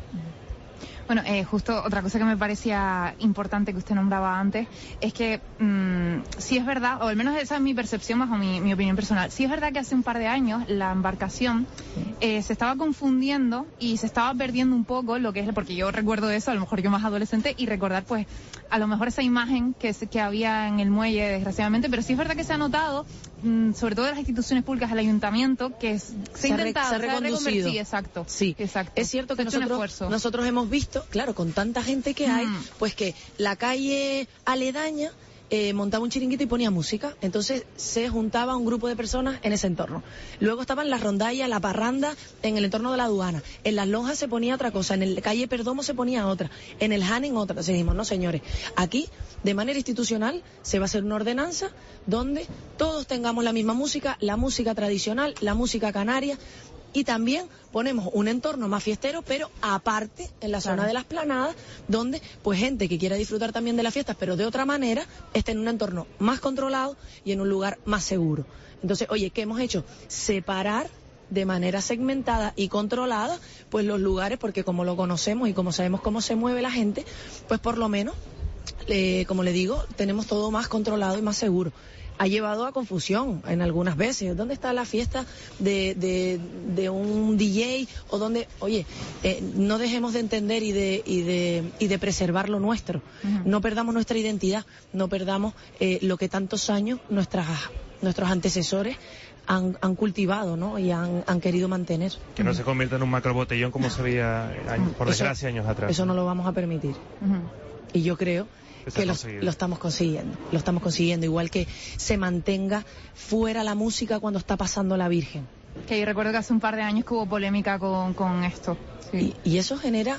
Bueno, eh, justo otra cosa que me parecía importante que usted nombraba antes es que mmm, sí es verdad, o al menos esa es mi percepción bajo mi, mi opinión personal, sí es verdad que hace un par de años la embarcación eh, se estaba confundiendo y se estaba perdiendo un poco lo que es, porque yo recuerdo eso, a lo mejor yo más adolescente, y recordar pues a lo mejor esa imagen que, que había en el muelle, desgraciadamente, pero sí es verdad que se ha notado, mmm, sobre todo de las instituciones públicas, el ayuntamiento, que es, se, se ha intentado, se ha reconducido. Sí, exacto. Sí, exacto. Es cierto que nosotros, nosotros hemos visto, claro, con tanta gente que hay, mm. pues que la calle aledaña eh, montaba un chiringuito y ponía música, entonces se juntaba un grupo de personas en ese entorno. Luego estaban las rondallas, la parranda en el entorno de la aduana, en las lonjas se ponía otra cosa, en la calle Perdomo se ponía otra, en el Janen otra. Entonces dijimos, no señores, aquí de manera institucional se va a hacer una ordenanza donde todos tengamos la misma música, la música tradicional, la música canaria, y también ponemos un entorno más fiestero, pero aparte, en la zona claro. de las planadas, donde pues gente que quiera disfrutar también de las fiestas, pero de otra manera, esté en un entorno más controlado y en un lugar más seguro. Entonces, oye, ¿qué hemos hecho? Separar de manera segmentada y controlada pues los lugares, porque como lo conocemos y como sabemos cómo se mueve la gente, pues por lo menos, eh, como le digo, tenemos todo más controlado y más seguro. ha llevado a confusión en algunas veces. ¿Dónde está la fiesta de, de, de un D J? O dónde, oye, eh, no dejemos de entender y de, y de, y de preservar lo nuestro. Uh-huh. No perdamos nuestra identidad, no perdamos eh, lo que tantos años nuestras, nuestros antecesores Han, han cultivado, ¿no? Y han, han querido mantener. Que no se convierta en un macro botellón como se veía, años, por desgracia, eso, años atrás. Eso no lo vamos a permitir. Uh-huh. Y yo creo que lo, lo estamos consiguiendo. Lo estamos consiguiendo. Igual que se mantenga fuera la música cuando está pasando la Virgen. Que yo recuerdo que hace un par de años que hubo polémica con, con esto. Sí. Y, y eso genera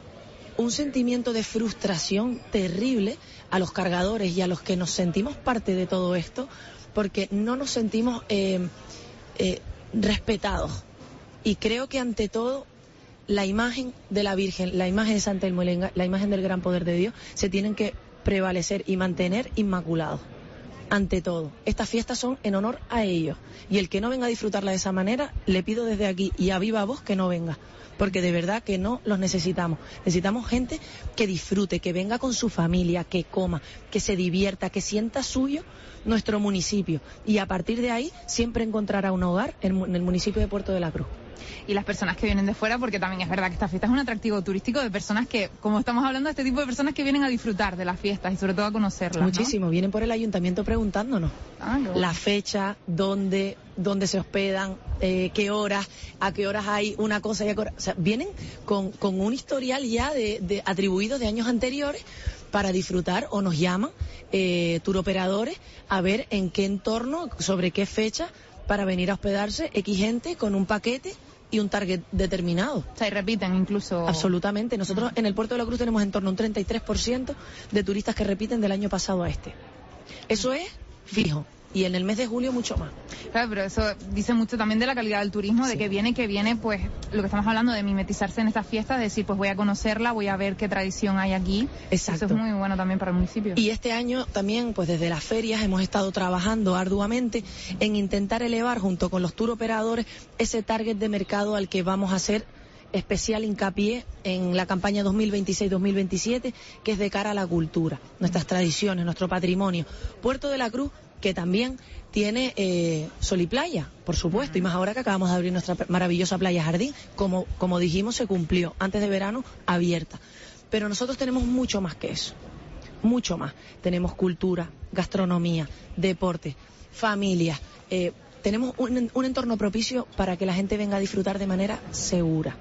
un sentimiento de frustración terrible a los cargadores y a los que nos sentimos parte de todo esto, porque no nos sentimos eh, eh, respetados. Y creo que ante todo la imagen de la Virgen, la imagen de Santa Telmo, la imagen del gran poder de Dios, se tienen que prevalecer y mantener inmaculados. Ante todo, estas fiestas son en honor a ellos. Y el que no venga a disfrutarla de esa manera, le pido desde aquí y a viva voz que no venga. Porque de verdad que no los necesitamos. Necesitamos gente que disfrute, que venga con su familia, que coma, que se divierta, que sienta suyo nuestro municipio. Y a partir de ahí siempre encontrará un hogar en el municipio de Puerto de la Cruz. Y las personas que vienen de fuera, porque también es verdad que esta fiesta es un atractivo turístico de personas que, como estamos hablando, de este tipo de personas que vienen a disfrutar de las fiestas y sobre todo a conocerlas. Muchísimo, ¿no? Vienen por el ayuntamiento preguntándonos ah, no. la fecha, dónde, dónde se hospedan, eh, qué horas, a qué horas hay una cosa y a qué hora, o sea, vienen con, con un historial ya de, de atribuidos de años anteriores para disfrutar, o nos llaman eh, turoperadores a ver en qué entorno, sobre qué fecha, para venir a hospedarse X gente con un paquete y un target determinado. O sea, y repiten incluso. Absolutamente. Nosotros uh-huh. en el Puerto de la Cruz tenemos en torno a un treinta y tres por ciento de turistas que repiten del año pasado a este. Eso es fijo. Y en el mes de julio mucho más. Claro, pero eso dice mucho también de la calidad del turismo, de sí. que viene, que viene, pues, lo que estamos hablando de mimetizarse en estas fiestas, de decir, pues voy a conocerla, voy a ver qué tradición hay aquí. Exacto. Eso es muy bueno también para el municipio. Y este año también, pues desde las ferias hemos estado trabajando arduamente en intentar elevar, junto con los tour operadores, ese target de mercado al que vamos a hacer especial hincapié en la campaña dos mil veintiséis dos mil veintisiete, que es de cara a la cultura, nuestras tradiciones, nuestro patrimonio. Puerto de la Cruz, que también tiene eh, sol y playa, por supuesto, y más ahora que acabamos de abrir nuestra maravillosa playa Jardín, como, como dijimos, se cumplió antes de verano, abierta. Pero nosotros tenemos mucho más que eso, mucho más. Tenemos cultura, gastronomía, deporte, familia, eh, tenemos un, un entorno propicio para que la gente venga a disfrutar de manera segura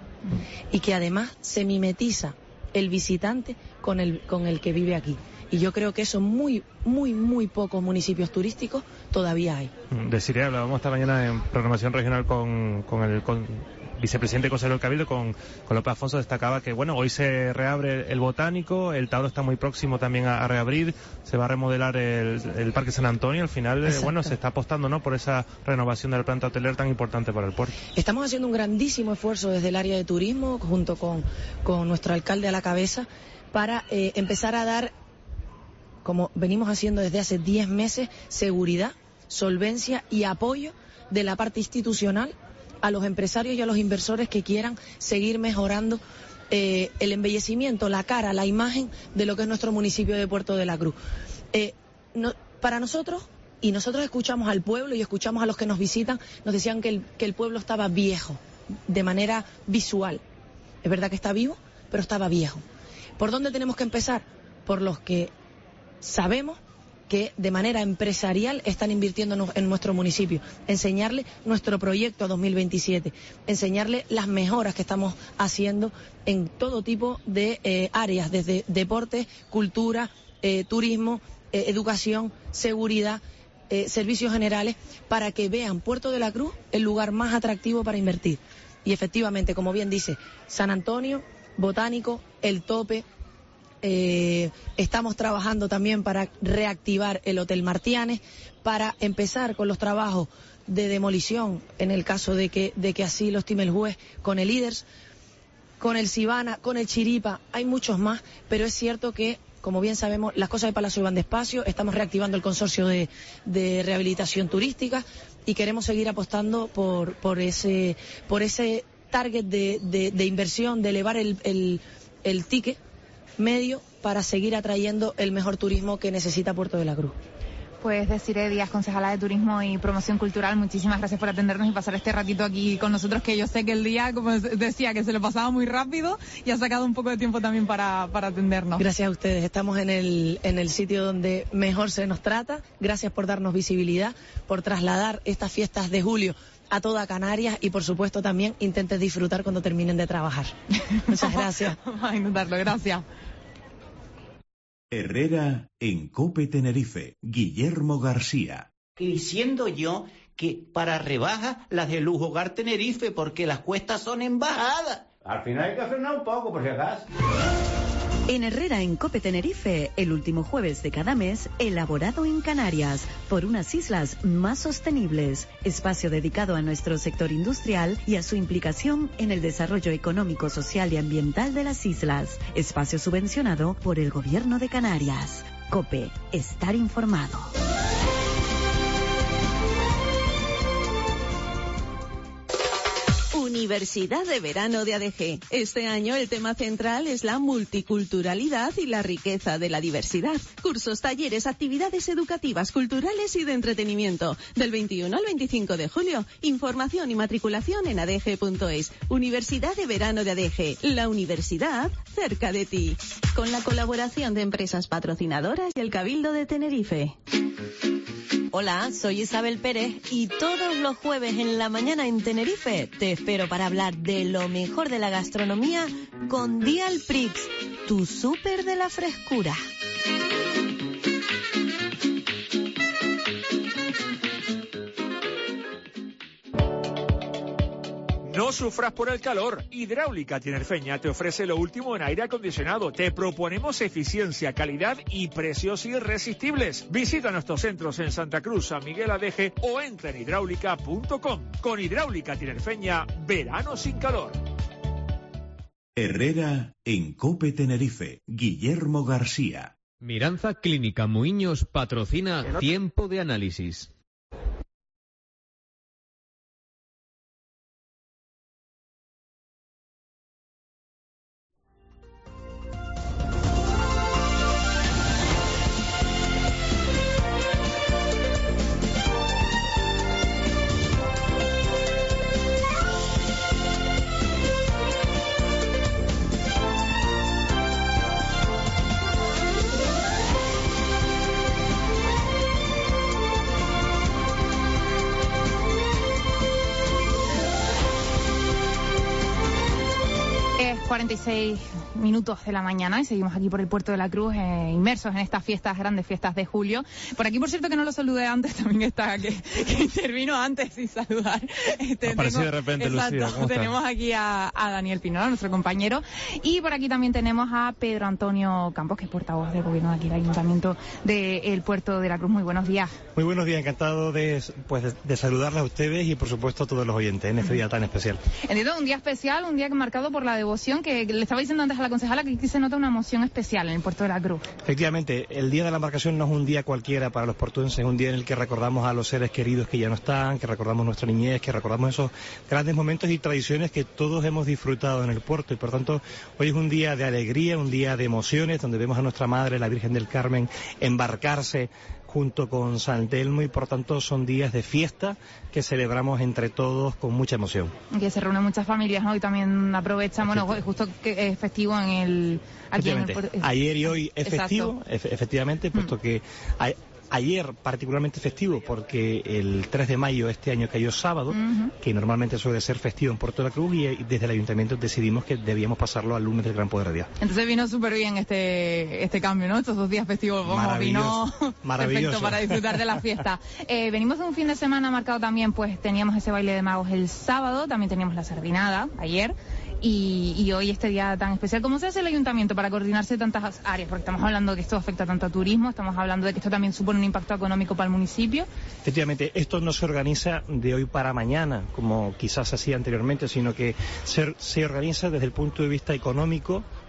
y que además se mimetiza el visitante con el, con el que vive aquí. Y yo creo que eso muy, muy, muy pocos municipios turísticos todavía hay. Deciré, hablábamos esta mañana en programación regional con, con el con vicepresidente consejero del Cabildo, con, con López Afonso, destacaba que, bueno, hoy se reabre el Botánico, el Tauro está muy próximo también a, a reabrir, se va a remodelar el, el Parque San Antonio, al final, eh, bueno, se está apostando, ¿no?, por esa renovación de la planta hotelera tan importante para el puerto. Estamos haciendo un grandísimo esfuerzo desde el área de turismo, junto con, con nuestro alcalde a la cabeza, para eh, empezar a dar, como venimos haciendo desde hace diez meses, seguridad, solvencia y apoyo de la parte institucional a los empresarios y a los inversores que quieran seguir mejorando eh, el embellecimiento, la cara, la imagen de lo que es nuestro municipio de Puerto de la Cruz. Eh, no, para nosotros, y nosotros escuchamos al pueblo y escuchamos a los que nos visitan, nos decían que el, que el pueblo estaba viejo, de manera visual. Es verdad que está vivo, pero estaba viejo. ¿Por dónde tenemos que empezar? Por los que sabemos que de manera empresarial están invirtiendo en nuestro municipio, enseñarle nuestro proyecto dos mil veintisiete, enseñarle las mejoras que estamos haciendo en todo tipo de eh, áreas, desde deporte, cultura, eh, turismo, eh, educación, seguridad, eh, servicios generales, para que vean Puerto de la Cruz el lugar más atractivo para invertir. Y efectivamente, como bien dice, San Antonio, Botánico, El Tope. Eh, estamos trabajando también para reactivar el Hotel Martianes, para empezar con los trabajos de demolición, en el caso de que, de que así lo estime el juez, con el Líders, con el Sibana, con el Chiripa, hay muchos más, pero es cierto que, como bien sabemos, las cosas de Palacio van despacio, estamos reactivando el consorcio de, de rehabilitación turística y queremos seguir apostando por, por ese, por ese target de, de, de inversión, de elevar el, el, el ticket medio para seguir atrayendo el mejor turismo que necesita Puerto de la Cruz. Pues Desiree Díaz, concejala de Turismo y Promoción Cultural, muchísimas gracias por atendernos y pasar este ratito aquí con nosotros, que yo sé que el día, como decía, que se lo pasaba muy rápido y ha sacado un poco de tiempo también para, para atendernos. Gracias a ustedes, estamos en el, en el sitio donde mejor se nos trata. Gracias por darnos visibilidad, por trasladar estas fiestas de julio a toda Canarias y, por supuesto, también intentes disfrutar cuando terminen de trabajar. Muchas gracias. Vamos a intentarlo, gracias. Herrera en COPE Tenerife, Guillermo García. Y siendo yo que para rebajas las de Lujo Hogar Tenerife, porque las cuestas son en bajada. Al final hay que frenar un poco, por si acaso. En Herrera en COPE Tenerife, el último jueves de cada mes, elaborado en Canarias, por unas islas más sostenibles. Espacio dedicado a nuestro sector industrial y a su implicación en el desarrollo económico, social y ambiental de las islas. Espacio subvencionado por el Gobierno de Canarias. COPE, estar informado. Universidad de Verano de A D G. Este año el tema central es la multiculturalidad y la riqueza de la diversidad. Cursos, talleres, actividades educativas, culturales y de entretenimiento. Del veintiuno al veinticinco de julio. Información y matriculación en a d g punto es. Universidad de Verano de A D G. La universidad cerca de ti. Con la colaboración de empresas patrocinadoras y el Cabildo de Tenerife. Hola, soy Isabel Pérez y todos los jueves en la mañana en Tenerife te espero para hablar de lo mejor de la gastronomía con Dial Prix, tu súper de la frescura. No sufras por el calor. Hidráulica Tinerfeña te ofrece lo último en aire acondicionado. Te proponemos eficiencia, calidad y precios irresistibles. Visita nuestros centros en Santa Cruz, San Miguel Adeje o entra en hidráulica punto com. Con Hidráulica Tinerfeña, verano sin calor. Herrera en COPE Tenerife, Guillermo García. Miranza Clínica Muiños patrocina Tiempo de Análisis. cuarenta y seis minutos de la mañana y seguimos aquí por el Puerto de la Cruz, eh, inmersos en estas fiestas, grandes fiestas de julio. Por aquí, por cierto, que no lo saludé antes, también está, que, que intervino antes sin saludar. Este, Apareció tengo, de repente, exacto, Lucía. ¿Cómo tenemos está? aquí a, a Daniel Pinola, nuestro compañero, y por aquí también tenemos a Pedro Antonio Campos, que es portavoz del gobierno de aquí, del Ayuntamiento del Puerto de la Cruz. Muy buenos días. Muy buenos días, encantado de, pues, de, de saludarles a ustedes y, por supuesto, a todos los oyentes en este día tan especial. Entiendo, un día especial, un día marcado por la devoción, que le estaba diciendo antes a la concejala que aquí se nota una emoción especial en el Puerto de la Cruz. Efectivamente, el Día de la Embarcación no es un día cualquiera para los portuenses, es un día en el que recordamos a los seres queridos que ya no están, que recordamos nuestra niñez, que recordamos esos grandes momentos y tradiciones que todos hemos disfrutado en el puerto, y por tanto hoy es un día de alegría, un día de emociones, donde vemos a nuestra Madre, la Virgen del Carmen, embarcarse junto con San Telmo, y por tanto son días de fiesta que celebramos entre todos con mucha emoción. Que se reúnen muchas familias, ¿no? Y también aprovechan, bueno, justo que es festivo en el... Aquí en el... Ayer y hoy es festivo, efe- efectivamente, puesto Mm. que hay, ayer particularmente festivo porque el tres de mayo este año cayó sábado, Ujú. que normalmente suele ser festivo en Puerto de la Cruz, y, y desde el ayuntamiento decidimos que debíamos pasarlo al lunes del Gran Poder de Dios. Entonces vino súper bien este este cambio, ¿no? Estos dos días festivos, vamos, vino Maravilloso, maravilloso. perfecto para disfrutar de la fiesta. Eh, venimos de un fin de semana marcado también, pues teníamos ese baile de magos el sábado, también teníamos la sardinada ayer. Y, y hoy este día tan especial. ¿Cómo se hace el ayuntamiento para coordinarse tantas áreas? Porque estamos hablando de que esto afecta tanto a turismo, estamos hablando de que esto también supone un impacto económico para el municipio. Efectivamente, esto no se organiza de hoy para mañana, como quizás se hacía anteriormente, sino que se, se organiza desde el punto de vista económico,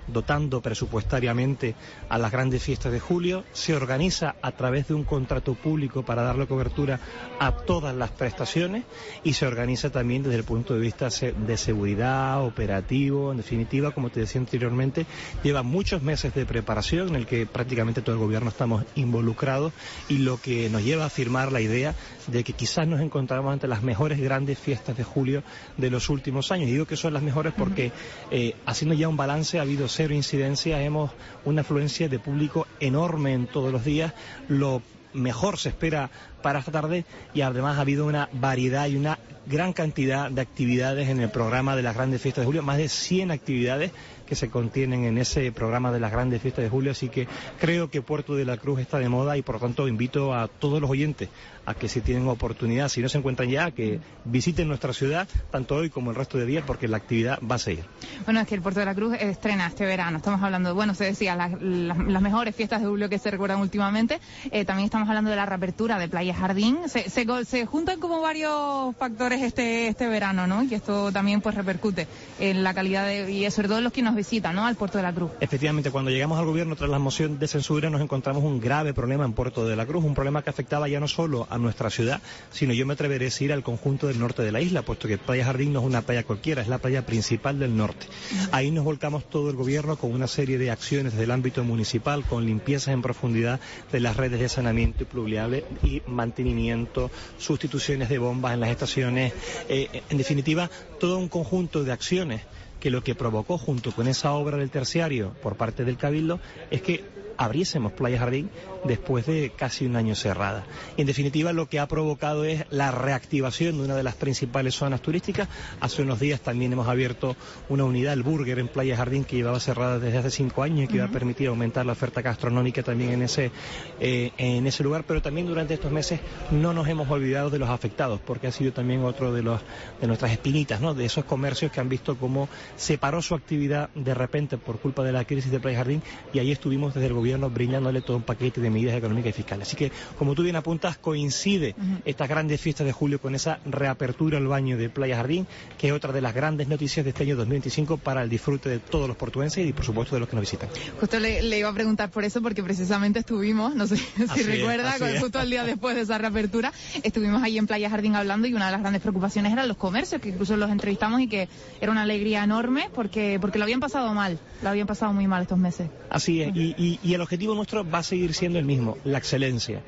dotando presupuestariamente a las grandes fiestas de julio, se organiza a través de un contrato público para darle cobertura a todas las prestaciones y se organiza también desde el punto de vista de seguridad, operativo, en definitiva, como te decía anteriormente, lleva muchos meses de preparación en el que prácticamente todo el gobierno estamos involucrados y lo que nos lleva a afirmar la idea de que quizás nos encontramos ante las mejores grandes fiestas de julio de los últimos años. Y digo que son las mejores porque eh, haciendo ya un balance ha habido cero incidencias, hemos una afluencia de público enorme en todos los días, lo mejor se espera para esta tarde y además ha habido una variedad y una gran cantidad de actividades en el programa de las grandes fiestas de julio, más de cien actividades que se contienen en ese programa de las grandes fiestas de julio, así que creo que Puerto de la Cruz está de moda y por lo tanto invito a todos los oyentes a que si tienen oportunidad, si no se encuentran ya, que visiten nuestra ciudad, tanto hoy como el resto de días, porque la actividad va a seguir. Bueno, es que el Puerto de la Cruz estrena este verano, estamos hablando, bueno, se decía, las, las, las mejores fiestas de julio que se recuerdan últimamente, eh, también estamos hablando de la reapertura de Playa Jardín, se, se, se juntan como varios factores este este verano, ¿no? Y esto también pues repercute en la calidad de, y sobre todo los que nos visitan, ¿no? Al Puerto de la Cruz. Efectivamente, cuando llegamos al gobierno tras la moción de censura nos encontramos un grave problema en Puerto de la Cruz, un problema que afectaba ya no solo a nuestra ciudad, sino yo me atreveré a decir al conjunto del norte de la isla, puesto que Playa Jardín no es una playa cualquiera, es la playa principal del norte. Ahí nos volcamos todo el gobierno con una serie de acciones desde el ámbito municipal, con limpiezas en profundidad de las redes de saneamiento y pluviable y mantenimiento, sustituciones de bombas en las estaciones, eh, en definitiva, todo un conjunto de acciones que lo que provocó junto con esa obra del terciario por parte del Cabildo es que abriésemos Playa Jardín después de casi un año cerrada. Y en definitiva lo que ha provocado es la reactivación de una de las principales zonas turísticas. Hace unos días también hemos abierto una unidad, el Burger, en Playa Jardín, que llevaba cerrada desde hace cinco años y que uh-huh. iba a permitir aumentar la oferta gastronómica también en ese, eh, en ese lugar. Pero también durante estos meses no nos hemos olvidado de los afectados, porque ha sido también otro de, los, de nuestras espinitas, ¿no? De esos comercios que han visto cómo se paró su actividad de repente por culpa de la crisis de Playa Jardín, y ahí estuvimos desde el gobierno brindándole todo un paquete de medidas económicas y fiscales. Así que, como tú bien apuntas, coincide uh-huh. estas grandes fiestas de julio con esa reapertura al baño de Playa Jardín, que es otra de las grandes noticias de este año dos mil veinticinco para el disfrute de todos los portuenses y, por supuesto, de los que nos visitan. Justo le, le iba a preguntar por eso, porque precisamente estuvimos, no sé si así recuerda, es, justo el día después de esa reapertura, estuvimos ahí en Playa Jardín hablando y una de las grandes preocupaciones eran los comercios, que incluso los entrevistamos y que era una alegría enorme porque, porque lo habían pasado mal, lo habían pasado muy mal estos meses. Así es, uh-huh. y, y, y el objetivo nuestro va a seguir siendo el mismo, la excelencia.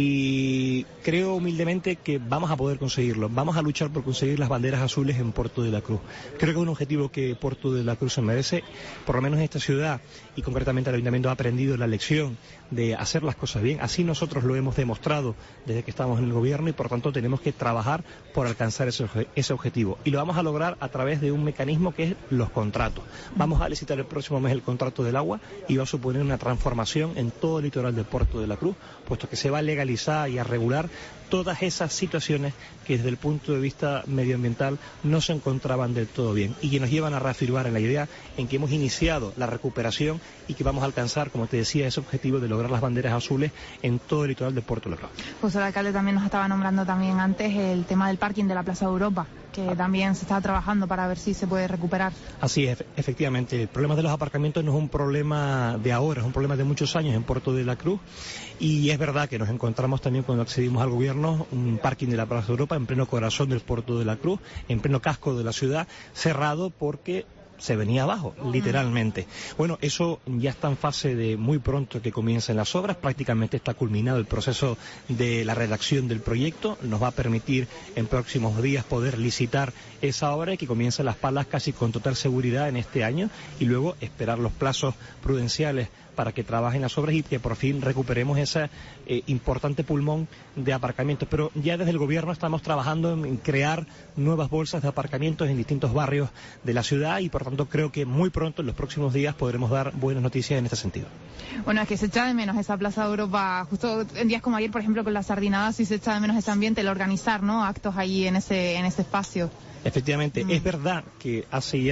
Y creo humildemente que vamos a poder conseguirlo. Vamos a luchar por conseguir las banderas azules en Puerto de la Cruz. Creo que es un objetivo que Puerto de la Cruz se merece, por lo menos en esta ciudad, y concretamente el Ayuntamiento ha aprendido la lección de hacer las cosas bien. Así nosotros lo hemos demostrado desde que estamos en el gobierno y por tanto tenemos que trabajar por alcanzar ese, ese objetivo. Y lo vamos a lograr a través de un mecanismo que es los contratos. Vamos a licitar el próximo mes el contrato del agua y va a suponer una transformación en todo el litoral del Puerto de la Cruz, puesto que se va a legalizar y a regular todas esas situaciones que desde el punto de vista medioambiental no se encontraban del todo bien y que nos llevan a reafirmar en la idea en que hemos iniciado la recuperación y que vamos a alcanzar, como te decía, ese objetivo de lograr las banderas azules en todo el litoral del Puerto de la Cruz. Pues el alcalde también nos estaba nombrando también antes el tema del parking de la Plaza de Europa, que ah. también se está trabajando para ver si se puede recuperar. Así es, efectivamente. El problema de los aparcamientos no es un problema de ahora, es un problema de muchos años en Puerto de la Cruz y es verdad que nos encontramos también cuando accedimos al gobierno un parking de la Plaza de Europa en pleno corazón del Puerto de la Cruz, en pleno casco de la ciudad, cerrado porque se venía abajo, literalmente. Bueno, eso ya está en fase de muy pronto que comiencen las obras, prácticamente está culminado el proceso de la redacción del proyecto, nos va a permitir en próximos días poder licitar esa obra y que comiencen las palas casi con total seguridad en este año y luego esperar los plazos prudenciales para que trabajen las obras y que por fin recuperemos ese eh, importante pulmón de aparcamientos. Pero ya desde el gobierno estamos trabajando en crear nuevas bolsas de aparcamientos en distintos barrios de la ciudad y por tanto creo que muy pronto, en los próximos días, podremos dar buenas noticias en este sentido. Bueno, es que se echa de menos esa Plaza de Europa, justo en días como ayer, por ejemplo, con las sardinadas, sí se echa de menos ese ambiente, el organizar, ¿no?, actos ahí en ese, en ese espacio. Efectivamente, mm. es verdad que hace ya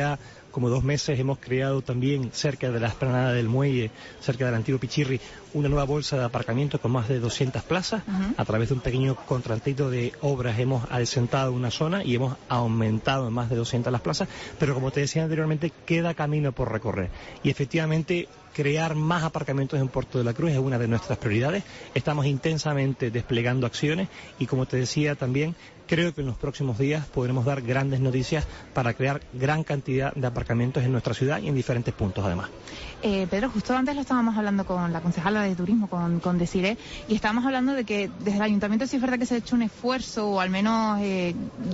como dos meses hemos creado también cerca de la explanada del muelle, cerca del antiguo Pichirri, una nueva bolsa de aparcamiento con más de doscientas plazas. Uh-huh. A través de un pequeño contratito de obras hemos adecentado una zona y hemos aumentado en más de doscientas las plazas, pero como te decía anteriormente, queda camino por recorrer. Y efectivamente, crear más aparcamientos en Puerto de la Cruz es una de nuestras prioridades. Estamos intensamente desplegando acciones y, como te decía también, creo que en los próximos días podremos dar grandes noticias para crear gran cantidad de aparcamientos en nuestra ciudad y en diferentes puntos además. Eh, Pedro, justo antes lo estábamos hablando con la concejala de turismo, con, con Desiree, y estábamos hablando de que desde el ayuntamiento sí es verdad que se ha hecho un esfuerzo, o al menos eh,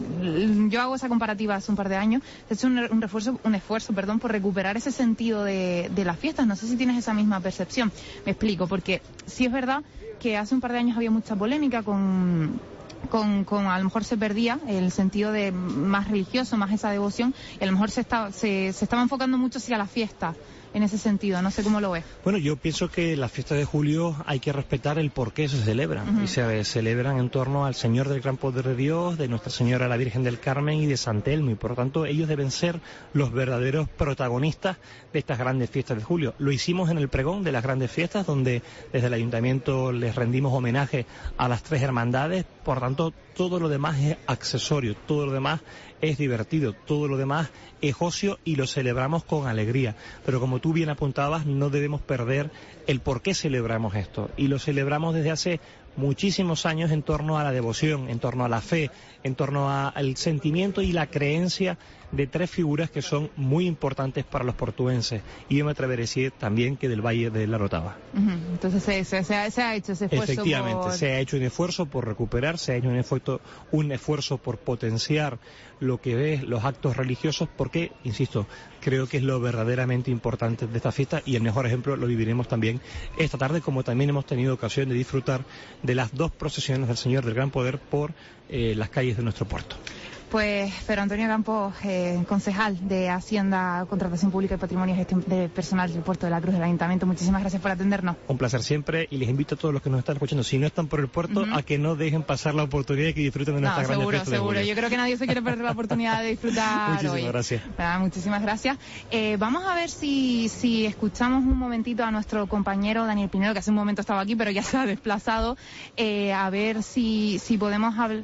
yo hago esa comparativa hace un par de años, se ha hecho un, un, refuerzo, un esfuerzo perdón, por recuperar ese sentido de, de las fiestas. No sé si tienes esa misma percepción. Me explico, porque sí es verdad que hace un par de años había mucha polémica con... Con, con a lo mejor se perdía el sentido de más religioso, más esa devoción, y a lo mejor se estaba, se, se estaba enfocando mucho hacia la fiesta en ese sentido. No sé cómo lo ves. Bueno, yo pienso que las fiestas de julio hay que respetar el por qué se celebran. Uh-huh. Y se celebran en torno al Señor del Gran Poder de Dios, de Nuestra Señora la Virgen del Carmen y de San Telmo, y por lo tanto ellos deben ser los verdaderos protagonistas de estas grandes fiestas de julio. Lo hicimos en el pregón de las grandes fiestas, donde desde el ayuntamiento les rendimos homenaje a las tres hermandades. Por tanto, todo lo demás es accesorio, todo lo demás es divertido, todo lo demás es ocio y lo celebramos con alegría. Pero como tú bien apuntabas, no debemos perder el por qué celebramos esto. Y lo celebramos desde hace muchísimos años en torno a la devoción, en torno a la fe, en torno a, al sentimiento y la creencia de tres figuras que son muy importantes para los portuenses. Y yo me atrevería a decir también que del Valle de la Orotava. Uh-huh. Entonces se, se, se, ha, se ha hecho ese esfuerzo. Efectivamente, por... se ha hecho un esfuerzo por recuperar, se ha hecho un esfuerzo, un esfuerzo por potenciar lo que es los actos religiosos, porque, insisto, creo que es lo verdaderamente importante de esta fiesta, y el mejor ejemplo lo viviremos también esta tarde, como también hemos tenido ocasión de disfrutar de las dos procesiones del Señor del Gran Poder por eh, las calles de nuestro puerto. Pues Pedro Antonio Campos, eh, concejal de Hacienda, Contratación Pública y Patrimonio y Gestión de Personal del Puerto de la Cruz del Ayuntamiento, muchísimas gracias por atendernos. Un placer siempre, y les invito a todos los que nos están escuchando, si no están por el puerto, uh-huh. a que no dejen pasar la oportunidad y que disfruten de nuestra no, gran seguro, fiesta seguro. de julio. Yo creo que nadie se quiere perder la oportunidad de disfrutar muchísimas hoy. Gracias. Ah, muchísimas gracias. Eh, vamos a ver si, si escuchamos un momentito a nuestro compañero Daniel Pinero, que hace un momento estaba aquí, pero ya se ha desplazado, eh, a ver si, si podemos hablar.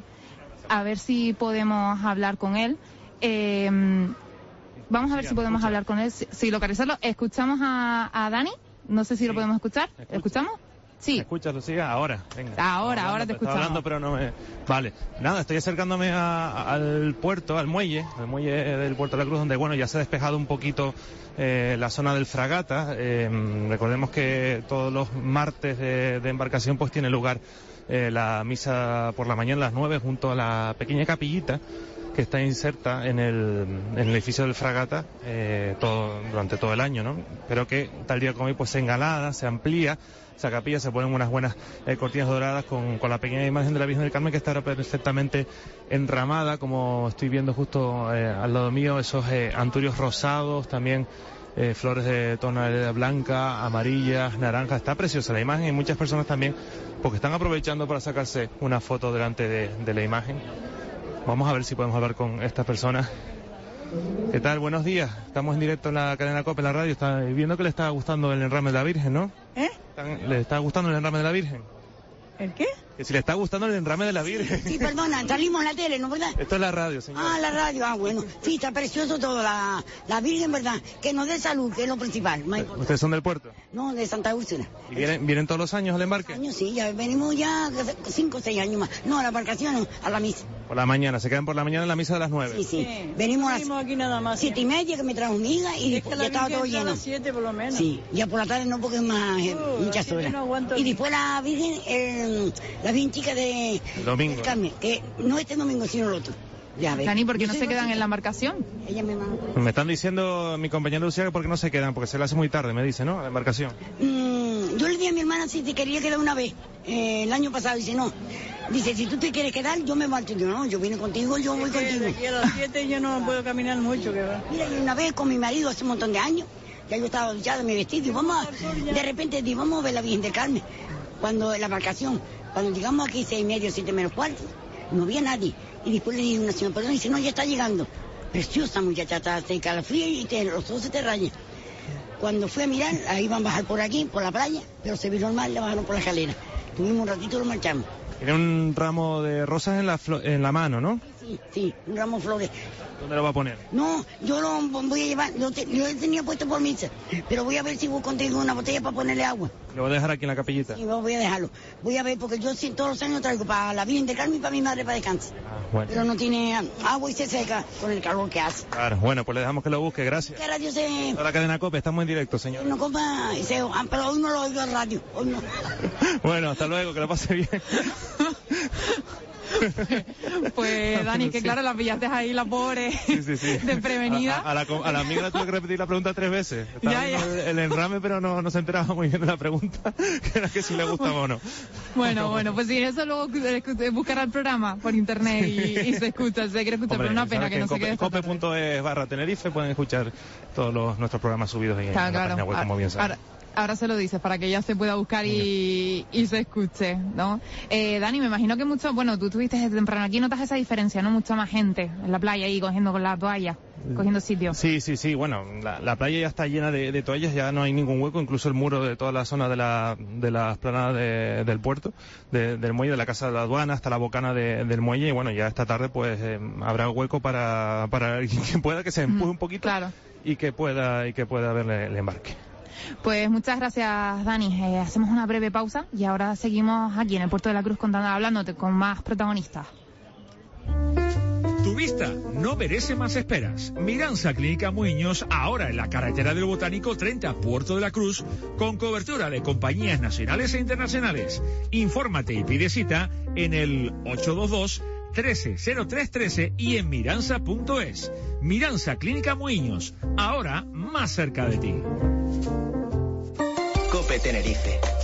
A ver si podemos hablar con él. Eh, vamos a ver sí, si podemos escucha. hablar con él. Si, si localizarlo. Escuchamos a, a Dani. No sé si sí. lo podemos escuchar. Escucha. ¿Escuchamos? Sí. Escucha, Lucía, ahora. Venga. Ahora, ahora te escuchamos. Hablando, pero no me... Vale. Nada, estoy acercándome a, a, al puerto, al muelle, al muelle del Puerto de la Cruz, donde, bueno, ya se ha despejado un poquito eh, la zona del Fragata. Eh, recordemos que todos los martes de, de embarcación pues tiene lugar Eh, la misa por la mañana a las nueve junto a la pequeña capillita que está inserta en el, en el edificio del Fragata eh, todo, durante todo el año, ¿no? Pero que tal día como hoy pues se engalada, se amplía esa capilla, se ponen unas buenas eh, cortinas doradas con, con la pequeña imagen de la Virgen del Carmen, que estará perfectamente enramada, como estoy viendo justo eh, al lado mío, esos eh, anturios rosados, también Eh, flores de tonalidad blanca, amarillas, naranjas. Está preciosa la imagen, y muchas personas también porque están aprovechando para sacarse una foto delante de, de la imagen. Vamos a ver si podemos hablar con estas personas. ¿Qué tal? Buenos días. Estamos en directo en la cadena COPE, en la radio. Está viendo que le está gustando el enrame de la Virgen, ¿no? ¿Eh? ¿Están, ¿Le está gustando el enrame de la Virgen? ¿El qué? Que si le está gustando el enrame de la Virgen. Sí, perdona, salimos en la tele, ¿no, verdad? Esto es la radio, señor. Ah, la radio, ah, bueno. Sí, está precioso todo, la, la Virgen, ¿verdad? Que nos dé salud, que es lo principal. ¿Ustedes son del puerto? No, de Santa Úrsula. ¿Y vienen, vienen todos los años al embarque? Años, sí, ya venimos ya cinco o seis años más. No, a la embarcación, no, a la misa. Por la mañana, se quedan por la mañana en la misa de las nueve. Sí, sí. sí. Venimos a las aquí nada más, siete y media, que me trajo mi hija, y es que ya estaba todo lleno. A las siete por lo menos. Sí, ya por la tarde no, porque es más, uh, muchas horas. No y después la Virgen, eh, la Virgen chica de el domingo. El Carmen, que no este domingo, sino el otro. Ya ves. Dani, ¿por qué no se quedan en la embarcación? Ella me manda. Me están diciendo mi compañero Lucía que por qué no se quedan, porque se le hace muy tarde, me dice, ¿no? A la embarcación. Mm, yo le dije a mi hermana si te quería quedar una vez, eh, el año pasado, dice no. Dice, si tú te quieres quedar, yo me marcho. Yo no, yo vine contigo, yo voy contigo. Aquí a las siete yo no puedo caminar mucho, que va. Mira, y una vez con mi marido hace un montón de años, ya yo estaba duchada, me vestí, y vamos a, de repente digo, vamos a ver la Virgen del Carmen, cuando en la embarcación. Cuando llegamos aquí, seis y medio, siete menos cuarto, no había nadie. Y después le dije a una señora, perdón, y dice, no, ya está llegando. preciosa muchacha, te calafría y te, los ojos se te rayan. Cuando fui a mirar, la iban a bajar por aquí, por la playa, pero se vino el mar y la bajaron por la escalera. Tuvimos un ratito y lo marchamos. Tiene un ramo de rosas en la, en la mano, ¿no? Sí, sí, un ramo de flores. ¿Dónde lo va a poner? No, yo lo voy a llevar, yo, te, yo tenía puesto por misa, pero voy a ver si voy contigo una botella para ponerle agua. ¿Lo voy a dejar aquí en la capellita? Sí, voy a dejarlo. Voy a ver, porque yo sí, todos los años traigo para la Virgen del Carmen y para mi madre para descansar. Ah, bueno. Pero no tiene agua y se seca con el calor que hace. Claro, bueno, pues le dejamos que lo busque, gracias. ¿Qué radio se...? A la cadena COPE, estamos en directo, señor. No copa, y se... ah, pero hoy no lo oigo al radio, hoy no. Bueno, hasta luego, que lo pase bien. Pues Dani, que claro, la pillaste ahí, la pobre, sí, sí, sí. desprevenida. A, a, a, la, a la amiga le tuve que repetir la pregunta tres veces. Estaba Ya, ya. El, el enrame, pero no, no se enteraba muy bien de la pregunta, que era que si le gustaba o no. Bueno, bueno, pues si eso luego buscará el programa por internet y, y se escucha, se quiere escuchar, Hombre, pero una pena que, que no se quede. cope punto es barra Tenerife pueden escuchar todos los, nuestros programas subidos ahí claro, en la claro. página web, como bien saben. Ahora, ahora se lo dices para que ella se pueda buscar y, y se escuche, ¿no? Eh, Dani, me imagino que mucho, bueno, tú estuviste desde temprano aquí, notas esa diferencia, ¿no? Mucha más gente en la playa ahí cogiendo con la toalla, cogiendo sitio. Sí, sí, sí, bueno, la, la playa ya está llena de, de toallas, ya no hay ningún hueco, incluso el muro de toda la zona de la de la esplanada de, del puerto, de, del muelle, de la casa de la aduana hasta la bocana de, del muelle, y bueno, ya esta tarde pues eh, habrá hueco para, para que pueda que se empuje un poquito claro. y que pueda y que pueda ver el, el embarque. Pues muchas gracias, Dani. Eh, hacemos una breve pausa y ahora seguimos aquí en el Puerto de la Cruz contando, hablándote con más protagonistas. Tu vista no merece más esperas. Miranza Clínica Muiños, ahora en la carretera del Botánico treinta, Puerto de la Cruz, con cobertura de compañías nacionales e internacionales. Infórmate y pide cita en el ocho dos dos, trece cero tres trece y en miranza punto es. Miranza Clínica Muiños, ahora más cerca de ti. COPE Tenerife,